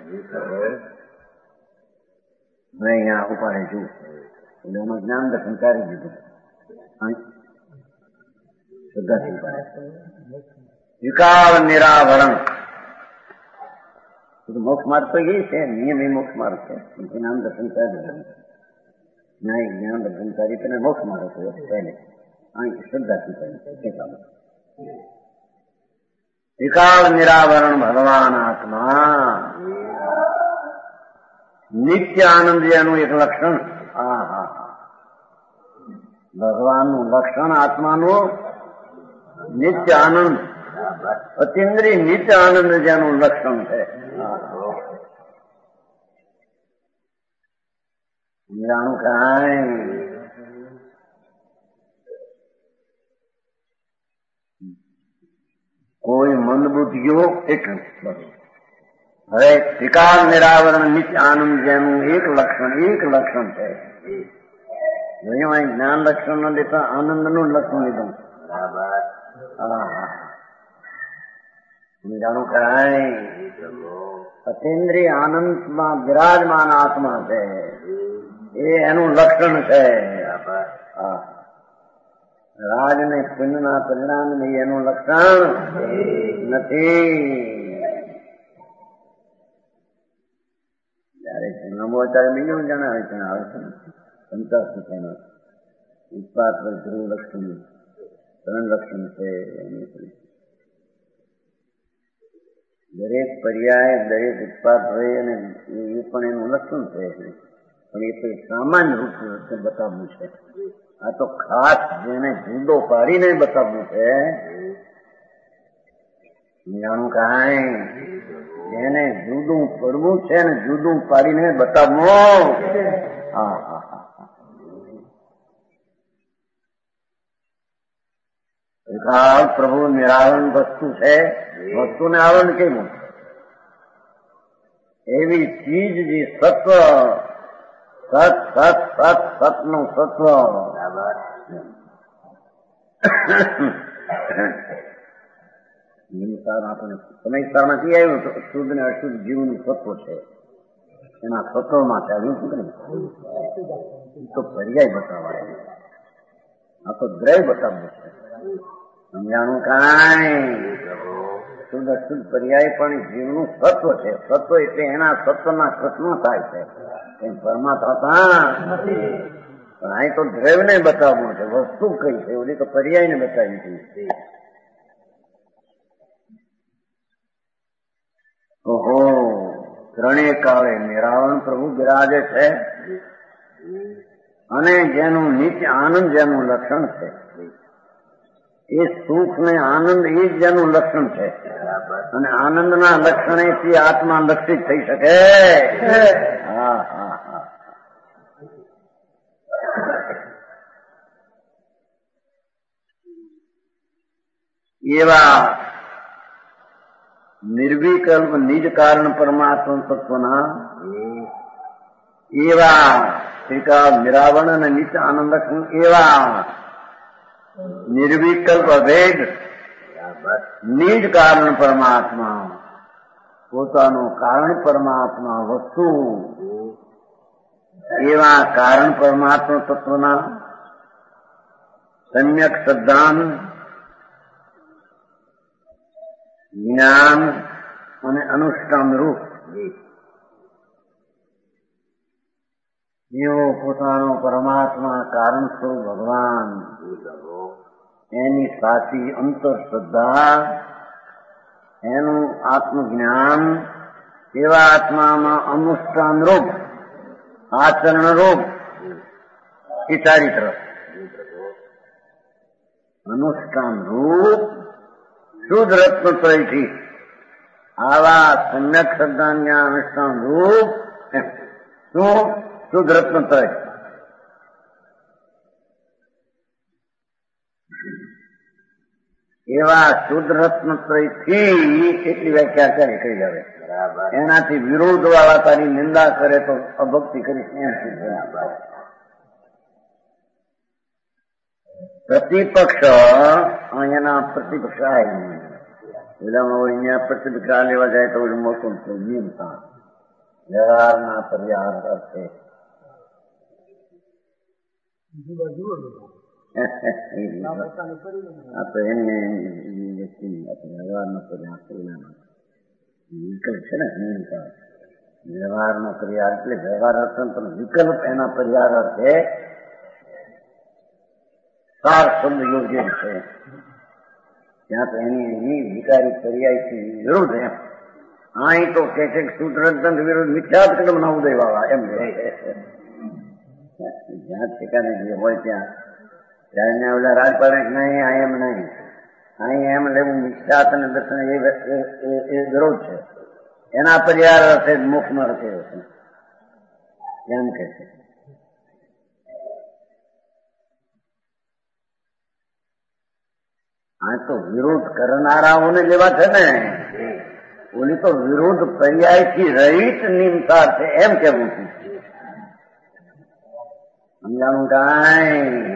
મેં અહીંયા ઉપાડે છું એટલે એમાં જ્ઞાન દર્શન કરી દીધું શ્રદ્ધાથી ઉપાડે ત્રિકાળ નિરાવરણ મોક્ષ માર્ગ તો એ છે નિયમ એ મોક્ષ માર્ગ છે જ્ઞાન દર્શન કરી દીધું ન્યાય જ્ઞાન દર્શન કરી તેને મોક્ષ માર્ગ હતો પહેલે અહીં શ્રદ્ધાથી કરી ત્રિકાળ નિરાવરણ ભગવાન આત્મા નિત્ય આનંદ એનું એક લક્ષણ ભગવાનનું લક્ષણ આત્માનું નિત્ય આનંદ અતિન્દ્રિય નિત્ય આનંદ જેનું લક્ષણ છે જાણું કાંઈ કોઈ મંદબુદ્ધિઓ એટલું બસ. હવે ત્રિકાળ નિરાવરણ નિત્ય આનંદ જેનું એક લક્ષણ છે. જોયું અહીં જ્ઞાન લક્ષણ ન લેતા આનંદનું લક્ષણ લીધું. જાણું કરાય અતિન્દ્રિય આનંદમાં વિરાજમાન આત્મા છે એ એનું લક્ષણ છે. રાજ ને પુણ્યના પરિણામ નહીં એનું લક્ષણ નથી. જયારે જન્મો ત્યારે બીજું જણાવે છે આવે છે પંચાસ ઉત્પાદ ધ્રુવ લક્ષણ 3 લક્ષણ છે. દરેક પર્યાય દરેક ઉત્પાદ હોય અને એ પણ એનું લક્ષણ છે. પણ એ તો સામાન્ય રૂપે બતાવવું છે. આ તો ખાસ જેને જુદો પાડીને બતાવવું છે. જાણું કાંઈ જેને જુદું પડવું છે ને જુદું પાડીને બતાવવું. પ્રભુ નિરાવરણ વસ્તુ છે. વસ્તુને આવરણ કેવું? એવી ચીજ જે સત્વ સતનું સત્વ આપણે સમયસારમાંથી આવ્યું તો શુદ્ધ ને અશુદ્ધ જીવનું સત્વ છે. એના સત્વમાં ચાલ્યું શું ને તો પર્યાય બતાવાય. આ તો દ્રય બતાવવું છે. સમજાણું કાંઈ? શુદ્ધ અશુદ્ધ પર્યાય પણ જીવનું સત્વ છે. સત્વ એટલે એના સત્વના કૃષ્ણ થાય છે. પરમાત્મા પણ અહીં તો દ્રવ્યને બતાવવું છે. વસ્તુ કઈ છે ઓલી તો પર્યાયને બતાવી છે. ઓહો ત્રણેય કાળે નિરાવરણ પ્રભુ બિરાજે છે અને જેનું નિત્ય આનંદ જેનું લક્ષણ છે એ સુખ ને આનંદ એ જ જેનું લક્ષણ છે. અને આનંદના લક્ષણેથી આત્મા લક્ષિત થઈ શકે. એવા નિર્વિકલ્પ નિજ કારણ પરમાત્મા તત્વના એવા ત્રિકાળ નિરાવરણ અને નિત્ય આનંદ લક્ષણ એવા નિર્વિકલ્પ અભેદ નિજ કારણ પરમાત્મા પોતાનું કારણ પરમાત્મા વસ્તુ એવા કારણ પરમાત્મા તત્વના સમ્યક શ્રદ્ધાન જ્ઞાન અને અનુષ્ઠાન રૂપ જેવો પોતાનો પરમાત્મા કારણ સ્વરૂપ ભગવાન એની સાચી અંતર શ્રદ્ધા એનું આત્મજ્ઞાન એવા આત્મામાં અનુષ્ઠાન રૂપ આચરણ રૂપ એ ચારિત્ર અનુષ્ઠાન રૂપ શુદ્ધ રત્નત્રયથી આવા સમ્યક શ્રદ્ધા જ્ઞાન અનુષ્ઠાન રૂપ શું શુદ્ધ રત્નત્રય એવા શુદ્ધ રત્નત્રયથી એટલી વ્યાખ્યા કરી કઈ આવે. એનાથી વિરોધ વાળા તારી નિંદા કરે તો અભક્તિ કરી. પ્રતિપક્ષ અહીંયાના પ્રતિપક્ષ આવે પેલામાં અહીંયા પ્રતિપક્ષ લેવા જાય તો મોટું નિયમતા વ્યવહારના પર્યાર અર્થે આપણે એને વ્યવહારનો પર્યાર વિકલ્પ છે ને નિયમતા વ્યવહારનો પર્યાર એટલે વ્યવહાર અર્થ પણ વિકલ્પ એના પર્યાર અર્થે સાર શબ્દ યોગ્ય છે. ત્યાં તો એની વિકારી પર્યાયથી વિરોધ એમ. અહીં તો કે છે સૂત્રતંત્ર વિરોધ મિથ્યાત કદમ ના ઉદય વાળા એમ જ્યાં ઠેકાને જે હોય ત્યાં ઓલા રાજપાડે નહીં આ એમ નહીં અહીં એમ લેવું મિથ્યાત અને દર્શન એ વિરોધ છે. એના પર્યાર અર્થે મોક્ષમાં રખેલો છે એમ કે છે. આ તો વિરોધ કરનારાઓને જેવા છે ને, ઓલી તો વિરોધ પર્યાયથી રહિત નિમસાર છે એમ કેવું છું. સમજાણું કાંઈ?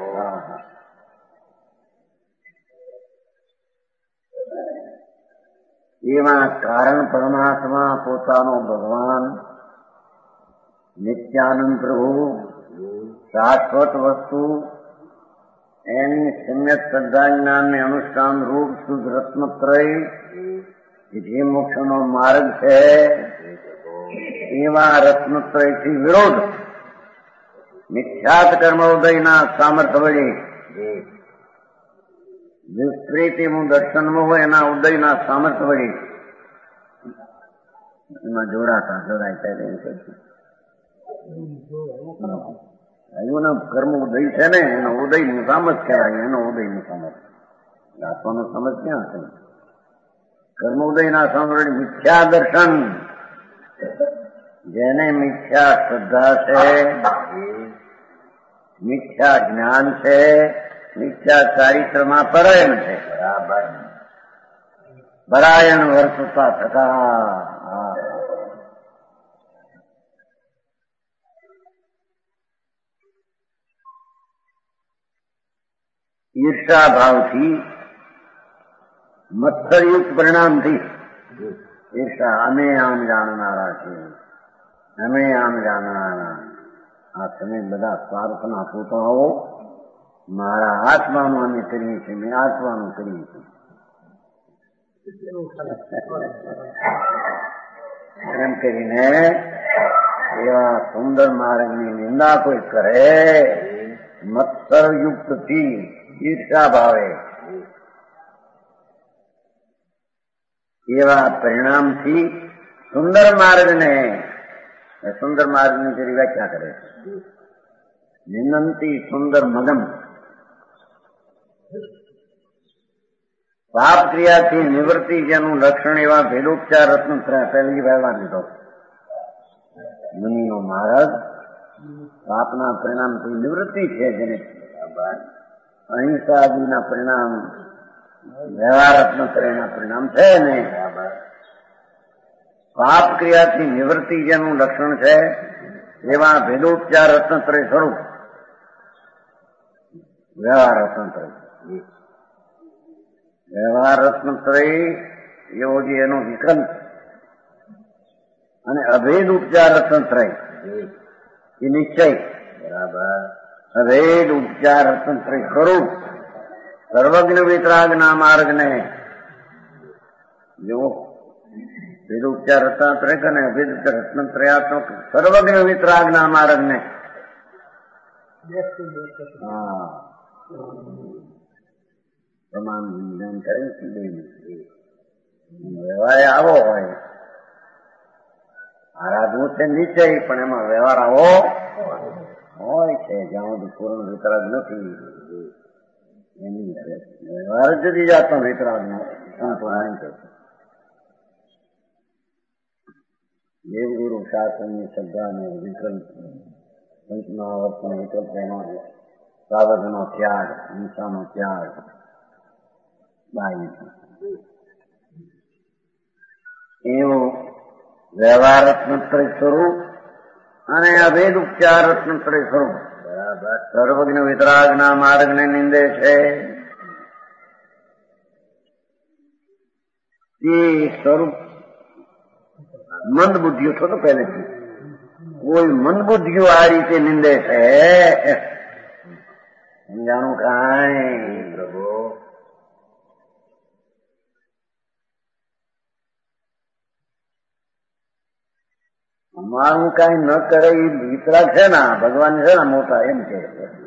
એવા કારણ પરમાત્મા પોતાનો ભગવાન નિત્યાનંદ પ્રભુ શાશ્વત વસ્તુ એની સમ્યક શ્રદ્ધા જ્ઞાનને અનુષ્ઠાન રૂપ શુદ્ધ રત્નત્રય જે મોક્ષનો માર્ગ છે એવા રત્નત્રયથી વિરોધ મિથ્યાત કર્મ ઉદયના સામર્થ્ય વડે વિસ્તૃતિનું દર્શનમાં હોય એના ઉદયના સામર્થ્ય વડે એમાં જોડાય ત્યારે એનું કર્મ ઉદય છે ને એનો ઉદયનું સામર્થ કહેવાય. એનો ઉદયનું સામર્થ આત્માનો સમજ ક્યાં છે? કર્મ ઉદયના સામર્થ્ય મિથ્યા દર્શન, જેને મિથ્યા શ્રદ્ધા છે, મિથ્યા જ્ઞાન છે, મિથ્યા ચારિત્રમાં પરાયણ છે. પરાયણ વર્તતા થતા ઈર્ષા ભાવથી મત્સરયુક્ત પરિણામથી ઈર્ષા અમે આમ જાણનારા છીએ, અમે આમ જાણનારા, આ તમે બધા સ્વાર્થના પૂતળાઓ, મારા આત્માનું અમે કરીએ છીએ, મેં આત્માનું કરીએ છીએ એમ કરીને એવા સુંદર માર્ગની નિંદા કોઈ કરે મત્સરયુક્ત થી ઈર્ષા ભાવે, એવા પરિણામથી સુંદર માર્ગને, સુંદર માર્ગની જેવી વ્યાખ્યા કરે છે નિનંતી સુંદર મગમ. પાપ ક્રિયાથી નિવૃત્તિ જેનું લક્ષણ એવા ભેદોપચાર રત્ન પહેલી વ્યવહાર લીધો. મુનિનો માર્ગ પાપના પરિણામથી નિવૃત્તિ છે, જેને અહિંસા આદિના પરિણામ વ્યવહાર રત્નત્રયના પરિણામ છે ને, પાપ ક્રિયાથી નિવૃત્તિ જેનું લક્ષણ છે એવા ભેદોપચાર રત્નત્રય સ્વરૂપ વ્યવહાર રત્નત્રય. વ્યવહાર રત્નત્રય એવો જે એનો વિકલ્પ અને અભેદ ઉપચાર રત્નત્રય એ નિશ્ચય. બરાબર. અભેદ ઉપચાર રત્નત્રય સ્વરૂપ સર્વજ્ઞ વિતરાગના માર્ગને જો ભેદ ઉપચાર રત્નત્રય અને અભેદ રત્નત્રયાત્મક સર્વજ્ઞ વિતરાગના માર્ગને તમામ જ્ઞાન કરે વ્યવહાર આવો હોય. આરાધવું છે નિશ્ચય, પણ એમાં વ્યવહાર આવો હોય છે જ્યાં સુધી પૂર્ણ વિતરાગ નથી એની વ્યવહાર જુદી જાતનો વિતરાગ સંપૂર્ણ છે. દેવગુરુ શાસનની શ્રદ્ધાને વિકલ્પ પંચમહાવર્તનો વિકલ્પ એનો સાવધનો ત્યાગ, હિંસાનો ત્યાગ એવું વ્યવહાર રત્નત્રય સ્વરૂપ અને અભેદ ઉપચાર રત્નત્રય સ્વરૂપ સર્વજ્ઞ વિતરાગના માર્ગને નિંદે છે. એ સ્વરૂપ મંદ બુદ્ધિઓ છો તો પહેલેથી કોઈ મંદ બુદ્ધિઓ આ રીતે નિંદે છે. સમજાણું કાંઈ પ્રભુ? અમારું કઈ ન કરે એ વિતરાગ છે ને, ભગવાન છે ને મોટા, એમ કે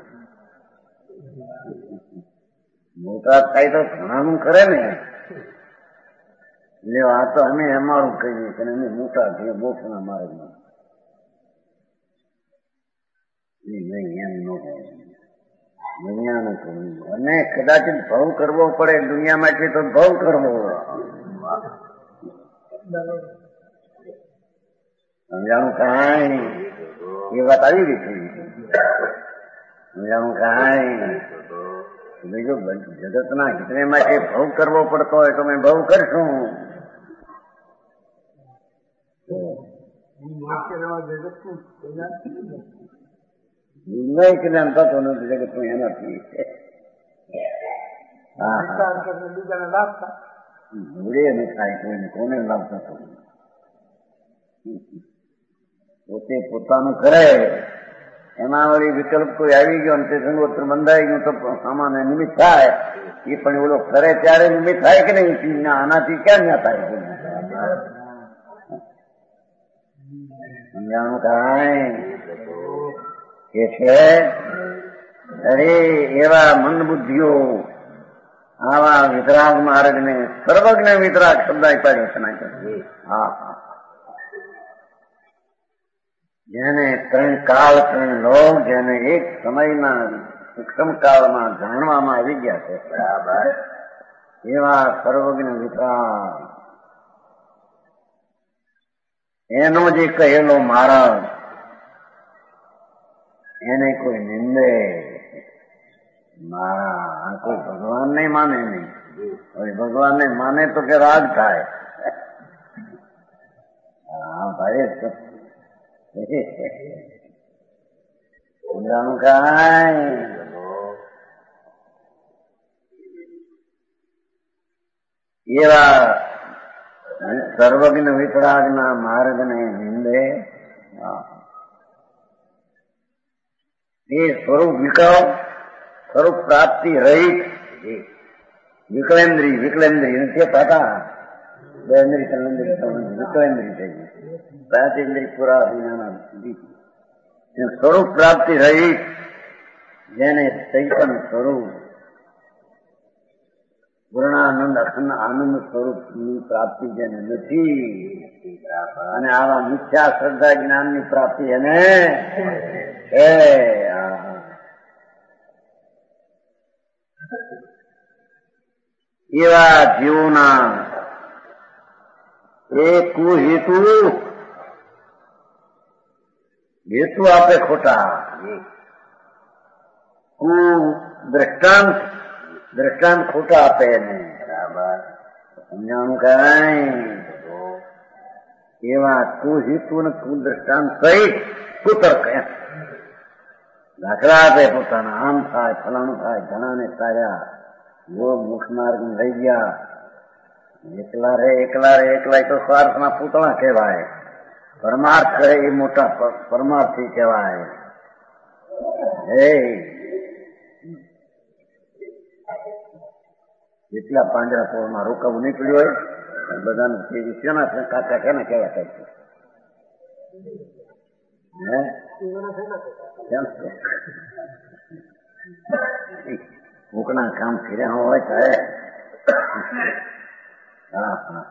મોટા થાય તો ઘણાનું કરે ને. એટલે આ તો અમે અમારું કહીએ કે અમે મોટા છીએ મોક્ષના માર્ગમાં. નહીં, એમ ન દુનિયા ન કરવું, અને કદાચિત ભવ કરવો પડે દુનિયામાંથી તો ભવ કરવો. સમજાણું કાંઈ? એ વાત આવી ગઈ છે. સમજાણું કાંઈ? જો જગતના હિતને માટે ભવ કરવો પડતો હોય તો મેં ભવ કરશું. નહીં કલ્યાણ થતો નથી જગતનું એનાથી. જોડે ન થાય કોઈને, કોને લાભ થતો. પોતે પોતાનું કરે એમાં વળી વિકલ્પ કોઈ આવી ગયો અને તે સંગોત્ર બંધાઈ ગયું તો સામાન્ય નિમિત્ત થાય. એ પણ ઓલો કરે ત્યારે નિમિત્ત થાય કે નહીં, આનાથી ક્યાં ના થાય? સમજાણું કાંઈ કે છે? અરે એવા મન બુદ્ધિઓ આવા વિતરાગ માર્ગને સર્વજ્ઞ વિતરાગ શબ્દ પાડ્યો છે ના? હા હા, જેને ત્રણ કાળ ત્રણ લોક જેને એક સમયના સૂક્ષ્મ કાળમાં જાણવામાં આવી ગયા છે બરાબર, એવા સર્વજ્ઞ વિતરાગ એનો જે કહેલો માર્ગ એને કોઈ નિંદે મારા કોઈ ભગવાન ને માને નહીં. હવે ભગવાન ને માને તો કે રાગ થાય. હા ભાઈ સમજાણું કાંઈ? એવા સર્વજ્ઞ વિતરાગના માર્ગને નિંદે એ સ્વરૂપ વિકળ, સ્વરૂપ પ્રાપ્તિ રહિત વિકલેન્દ્રી નથી થતા. બેન્દ્રી કલેન્દ્રી વિકલેન્દ્રી થઈ ગઈ. પ્રાચેન્દ્રી પુરા સ્વરૂપ પ્રાપ્તિ રહિત જેને ચૈતન સ્વરૂપ પૂર્ણાનંદ અખંડ આનંદ સ્વરૂપની પ્રાપ્તિ જેને નથી, અને આવા મિથ્યા શ્રદ્ધા જ્ઞાનની પ્રાપ્તિ એને છે. એવા જીવોના એ કુહેતુ હેતુ આપે ખોટા, દ્રષ્ટાંત ખોટા આપે એને બરાબર. સમજાણું કાંઈ? એવા કુહેતુ ને કુદ્રષ્ટાંત સહિત કુતર્ક દાખલા આપે પોતાના. આમ થાય, ફલાણું થાય, ઘણાને સાર્યા, યોગ મોક્ષ માર્ગ લઈ ગયા. એકલા રે તો સ્વાર્થના પૂતળા કહેવાય. પરમાર્થ કરે એ મોટા પરમાર્થી કહેવાય. જેટલા પાંજરા પોળમાં રોકાવું નીકળ્યું હોય બધાને શેના કાકા કેના કેવા થાય છે? ભૂખના કામ ફર્યા હોય થાય. હા હા,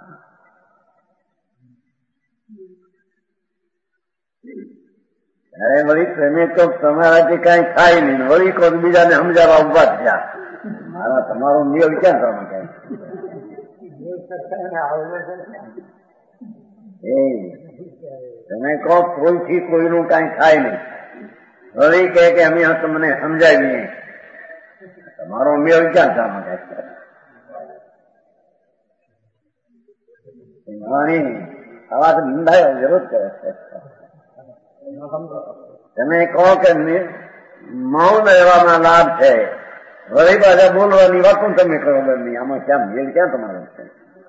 અરે વળી તમે તો તમારાથી કઈ થાય નહીં, વળી કોઈ બીજાને સમજાવવા ઉભા થયા. મારા તમારો નિયમ ક્યાં કરવા થાય? તમે કહો કોઈથી કોઈનું કઈ થાય નહીં, વળી કે અમે તમને સમજાવીએ, તમારો મેળ ક્યાં થવા થાય? આવા તો નિંદાયો વિરોધ કરે છે. તમે કહો કે મૌન રહેવામાં લાભ છે, વળી પાછા બોલવાની વાતો તમે કરો નહીં, આમાં ક્યાં મેળ ક્યાં તમારો છે?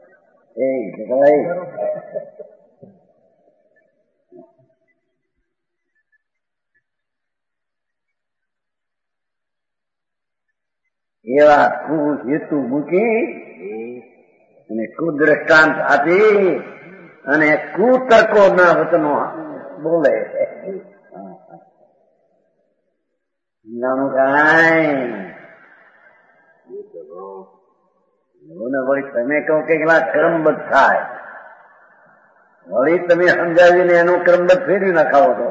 એવા હેતુ મૂકી અને કુદ્રષ્ટાંત આપી અને કુતર્કો ના વચનો બોલે. વળી તમે કહો કે ક્રમબદ્ધ થાય, વળી તમે સમજાવીને એનું ક્રમબદ્ધ ફેરવી નાખાવો તો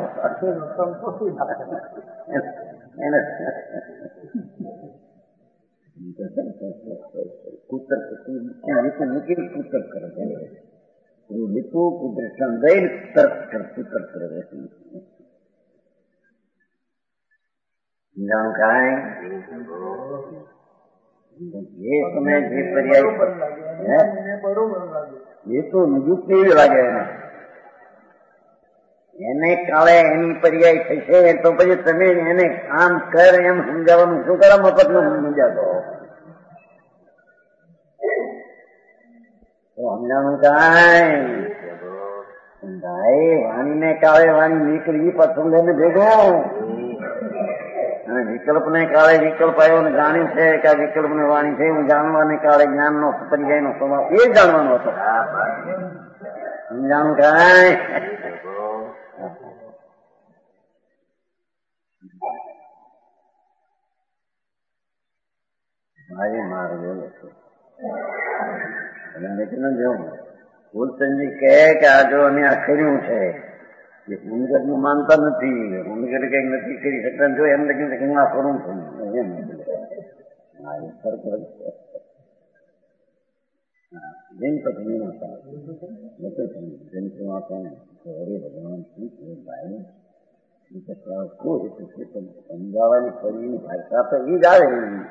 કુતર્ક મૂકીને કુતર્ક કરે છે. લીધું કુદરત દઈને તર્ક કુતર્ક કરે છે. જાણું કાંઈ જે તમે જે પર્યાય એ તો નિયુક્તિ એવી લાગે એને કાળે એની પર્યાય થશે તો પછી તમે એને કામ કર એમ સમજાવવાનું શું કરો મફત નું સમજાતો સમજાવવાનું કાંઈ ભાઈ વાણીને કાળે વાણી નીકળી પાછું લઈને ભેગો અને વિકલ્પ ને કાળે વિકલ્પ આવ્યો ને જાણ્યું છે કે આ વિકલ્પ ને વાણી છે હું જાણવાને કાળે જ્ઞાન નો પર્યાય નો સ્વભાવ એ જાણવાનો હતો સમજાણું કાંઈ ભાઈ મારો બોલો છો ફૂલચંદજી કહે કે આ જો અમે આ કર્યું છે એ હુનગઢ નું માનતા નથી હુનગઢ કઈક નથી કરી શકતા જો એમ લખી કે હું આ કરું છું એમ જૈન પત્ની ભગવાન સમજાવવાની ફરી ભાષા તો એ જ આવે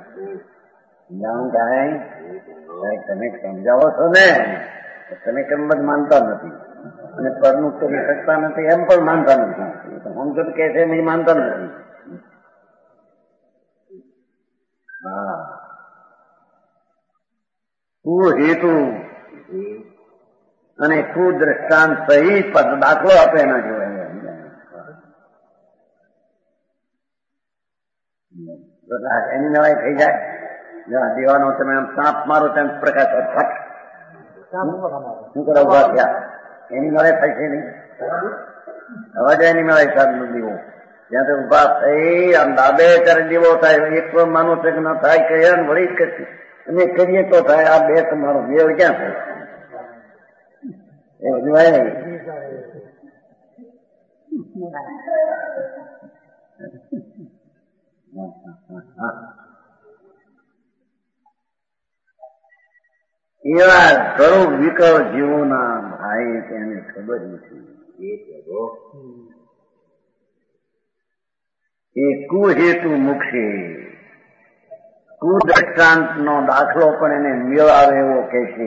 તમે સમજાવો છો ને તમે કેમ જ માનતા નથી અને પરનું કરી શકતા નથી એમ પણ માનતા નથી સમજણ કે છે એ માનતા નથી હા કુહેતુ અને કુદ્રષ્ટાંત સહિત દાખલો આપે એના જોડે એની નવાઈ થઈ જાય દીવાનો તમે આમ સાપ મારો તેમ પ્રકાશ શું કરો ઉભા થયા એની મળે થશે નહીં અવાજ એની મળે સાધનો દીવો જ્યાં તો ઉભા થઈ આમ દાબે ત્યારે દીવો થાય એક તો માનો છે કે ન થાય કે વળી કરશે અમે કરીએ તો થાય આ બે તમારો મેળ ક્યાં થાય એ બધું આવે એવા કરોડ વિકળ જીવોના ભાઈ તેને ખબર નથી એ કુહેતુ મુક્ષે કુદ્રષ્ટાંત નો દાખલો પણ એને મેળાવે એવો કે છે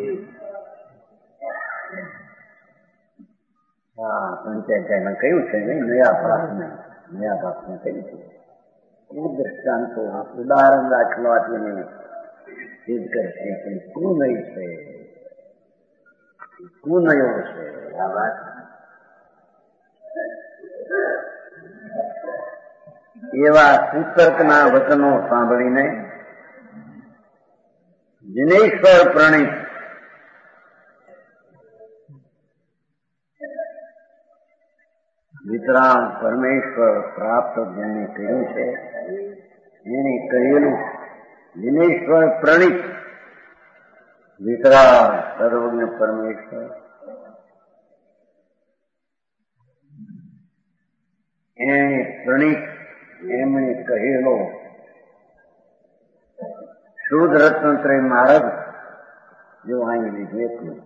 હા પંચાયતમાં કહ્યું છે ને નયા ભાષને કહ્યું છે કુદ્રષ્ટાંતો ઉદાહરણ દાખલો આપીને સિદ્ધ કરશે કે કુનય છે કુનયો છે આ વાત એવા કુતર્કના વચનો સાંભળીને જિનેશ્વર પ્રણિત વિતરામ પરમેશ્વર પ્રાપ્ત જેને કર્યું છે એને કહેલું જિનેશ્વર પ્રણિત વિતરામ સર્વજ્ઞ પરમેશ્વર એને પ્રણિત એમણે કહેલો શુદ્ધ રત્નત્રય માર્ગ જો અહીં લીધું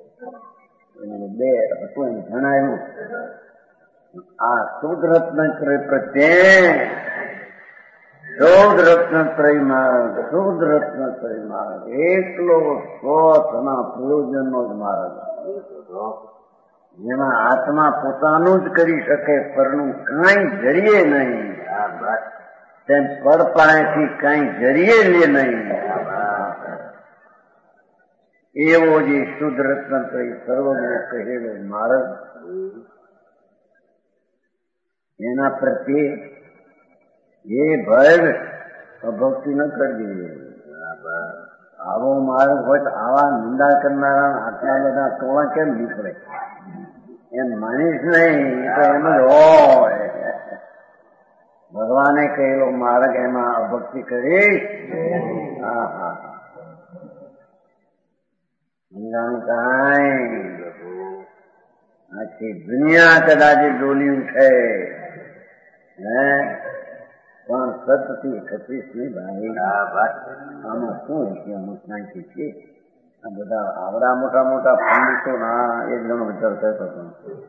બે હતું એમ જણાયું આ શુદ્ધ રત્નત્રય પ્રત્યે શુદ્ધ રત્નત્રય માર્ગ એકલો સ્વતના પ્રયોજનનો જ માર્ગ જેમાં આત્મા પોતાનું જ કરી શકે પરનું કાંઈ જરીએ નહીં તેમ પર પાસેથી કાંઈ જરીએ લે નહીં એવો જે શુદ્ધ રત્નત્રય સર્વને કહેલો માર્ગ એના પ્રત્યે એ ભય અભક્તિ ન કરવી આવો માર્ગ હોય તો આવા નિંદા કરનારા આટલા બધા ટોળા કેમ નીકળે એમ માનીશ નહીં તો એમ જ હોય ભગવાને કહેલો માર્ગ એમાં અભક્તિ કરીશ હા હા સમજાણું કાંઈ આખી દુનિયા કદાચ ડોલી ઉઠે પણ સતથી 31 ભાઈ આમાં શું છે અમુક શાંતિ છે આ બધા આવડા મોટા મોટા પંડિતો ના એક જણો વિચાર કરતો હતો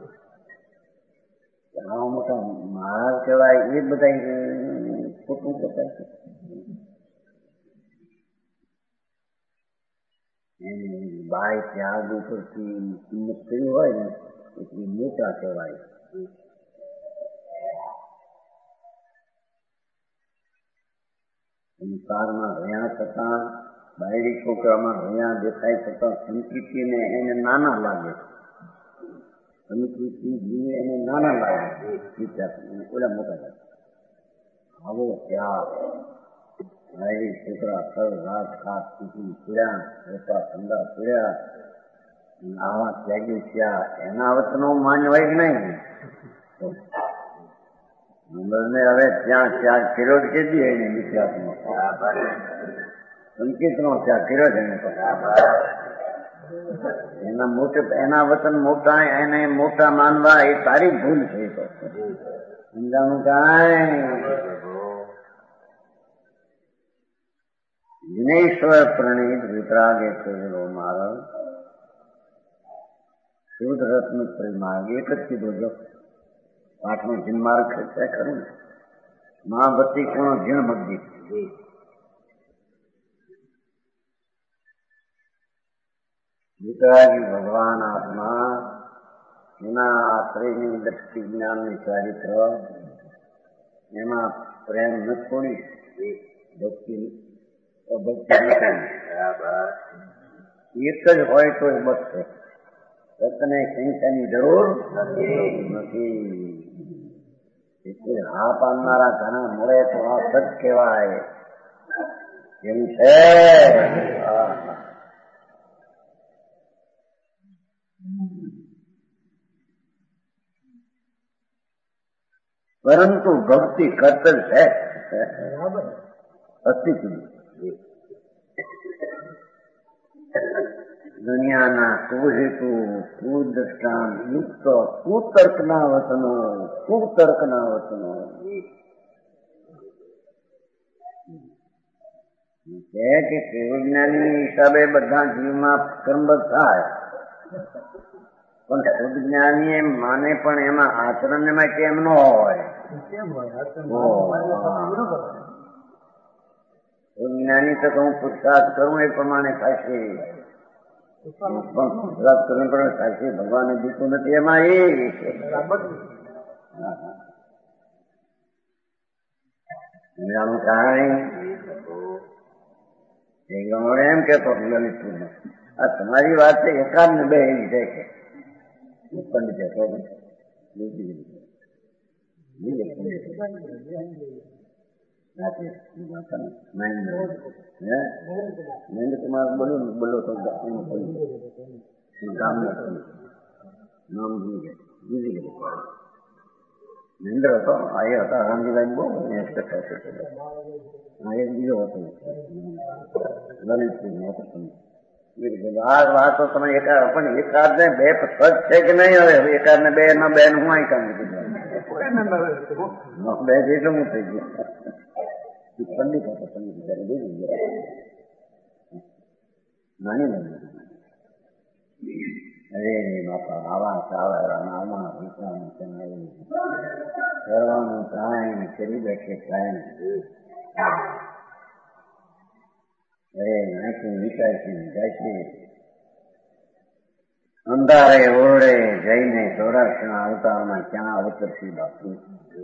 આવા મોટા મહારાજ કહેવાય એ બધા ખોટું કરતા છે એની બાય ત્યાગ ઉપરથી કિંમત કરી હોય ને એટલી મોટા કહેવાય. સંસારમાં રહ્યા છતાં બાયડી છોકરામાં રહ્યા દેખાય છતાં સંસ્કૃતિને એને નાના લાગે, સંસ્કૃતિ જીવે એને નાના લાગે, ઓલા મોટા લાગે. આવો ત્યાગ બાયડી છોકરા ફળ રાત ખાત પીટી પીડ્યા, રોપા ઠંડા પીડ્યા, આવા ત્યાગી થયા. એના વચનો માન્ય હોય કે નહીં? નંબરને હવે ત્યાં ત્યાગ કર્યો જ કે દે એને વિશ્વાસનો સંકેતનો ત્યાગ કર્યો છે એને. એના વચન મોટા, એને મોટા માનવા એ તારી ભૂલ છે. સમજાણું કાંઈ વિનેશ્વર પ્રણીત વિતરાગે કરેલો મારો શુદ્ધ રત્ન પરિમાર્ગ એક જ કીધો. જો પાઠનો જીનમાર્ગ છે ખરું ને, મહાભક્તિ કોણ જીણ ભક્તિ. વિતરાગી ભગવાન આત્મા એના આશ્રયની દ્રષ્ટિ જ્ઞાનની ચારિત્ર એમાં પ્રેમ ન છોડી ભક્તિ અભક્તિ એક જ હોય તો બસ છે. રત્ને સંખ્યાની જરૂર નથી. એટલે હા પામનારા ઘણા મળે તો આ સત કહેવાય એમ છે. પરંતુ ભક્તિ કર્તવ્ય છે અસ્તિત્વ. દુનિયાના કુહેતુ કુદ્રષ્ટાંત યુક્ત કુતર્કના વચનો છે કે કેવળજ્ઞાની હિસાબે બધા જીવમાં કર્મબદ્ધ થાય, પણ શુદ્ધ જ્ઞાની એમ માને પણ એમાં આચરણ એમાં કેમ ન હોય. જ્ઞાની તો હું પુરુષાર્થ કરું એ પ્રમાણે થશે, પુરુષાર્થ કરવું પણ થશે. ભગવાને દીધું નથી એમાં એ કાંઈ એમ કેતો લલિતપુર આ તમારી વાત છે. એકાદ ને બે એવી છે કે પંડિત નરેન્દ્રકુમાર બોલો તો ગામ નામ બીજી ગયું મહેન્દ્ર હતો. આ એ હતા રામજીભાઈ બહુ એક બીજો હતો લલિતપુર. આ વાતો તમે એકાદ પણ એકાદ ને બે સચ છે કે નહીં? હવે એકાદ ને બે ના બે હું અહીં કામ કીધું બે જેટલું હું થઈ ગયું. પંડિત હતો, પંડિત બિચારે બેસી ગયા નાની નાની. અરે બાપા આવા સારા નાના કરવાનું કાંઈ કરી બેઠે કાંઈ. અરે નાખી વિચારશી જાય અંધારે ઓરડે જઈને સૌરાષ્ટ્રના અવતારમાં ક્યાં અવતરતી બાપુ.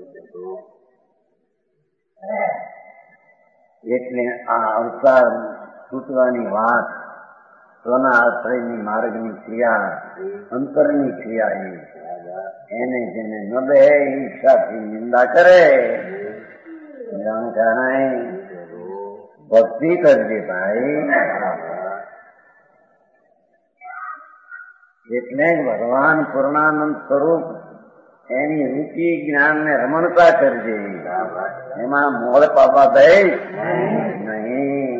એટલે આ અવતાર છૂટવાની વાત સ્વના આશ્રયની માર્ગની ક્રિયા, અંતરની ક્રિયા એને જેને ન બે ઈચ્છાથી નિંદા કરે ભક્તિ કરજે ભાઈ. એટલે ભગવાન પૂર્ણાનંદ સ્વરૂપ એની રૂચિ જ્ઞાન ને રમણતા કરજે. એમાં મોળ પાપા દે નહીં.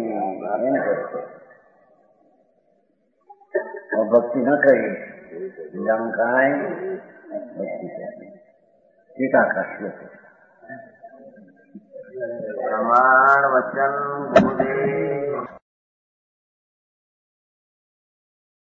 ભક્તિ ન કરી કાંઈ ભક્તિ ટીકા કરશે. પ્રમાણ વચન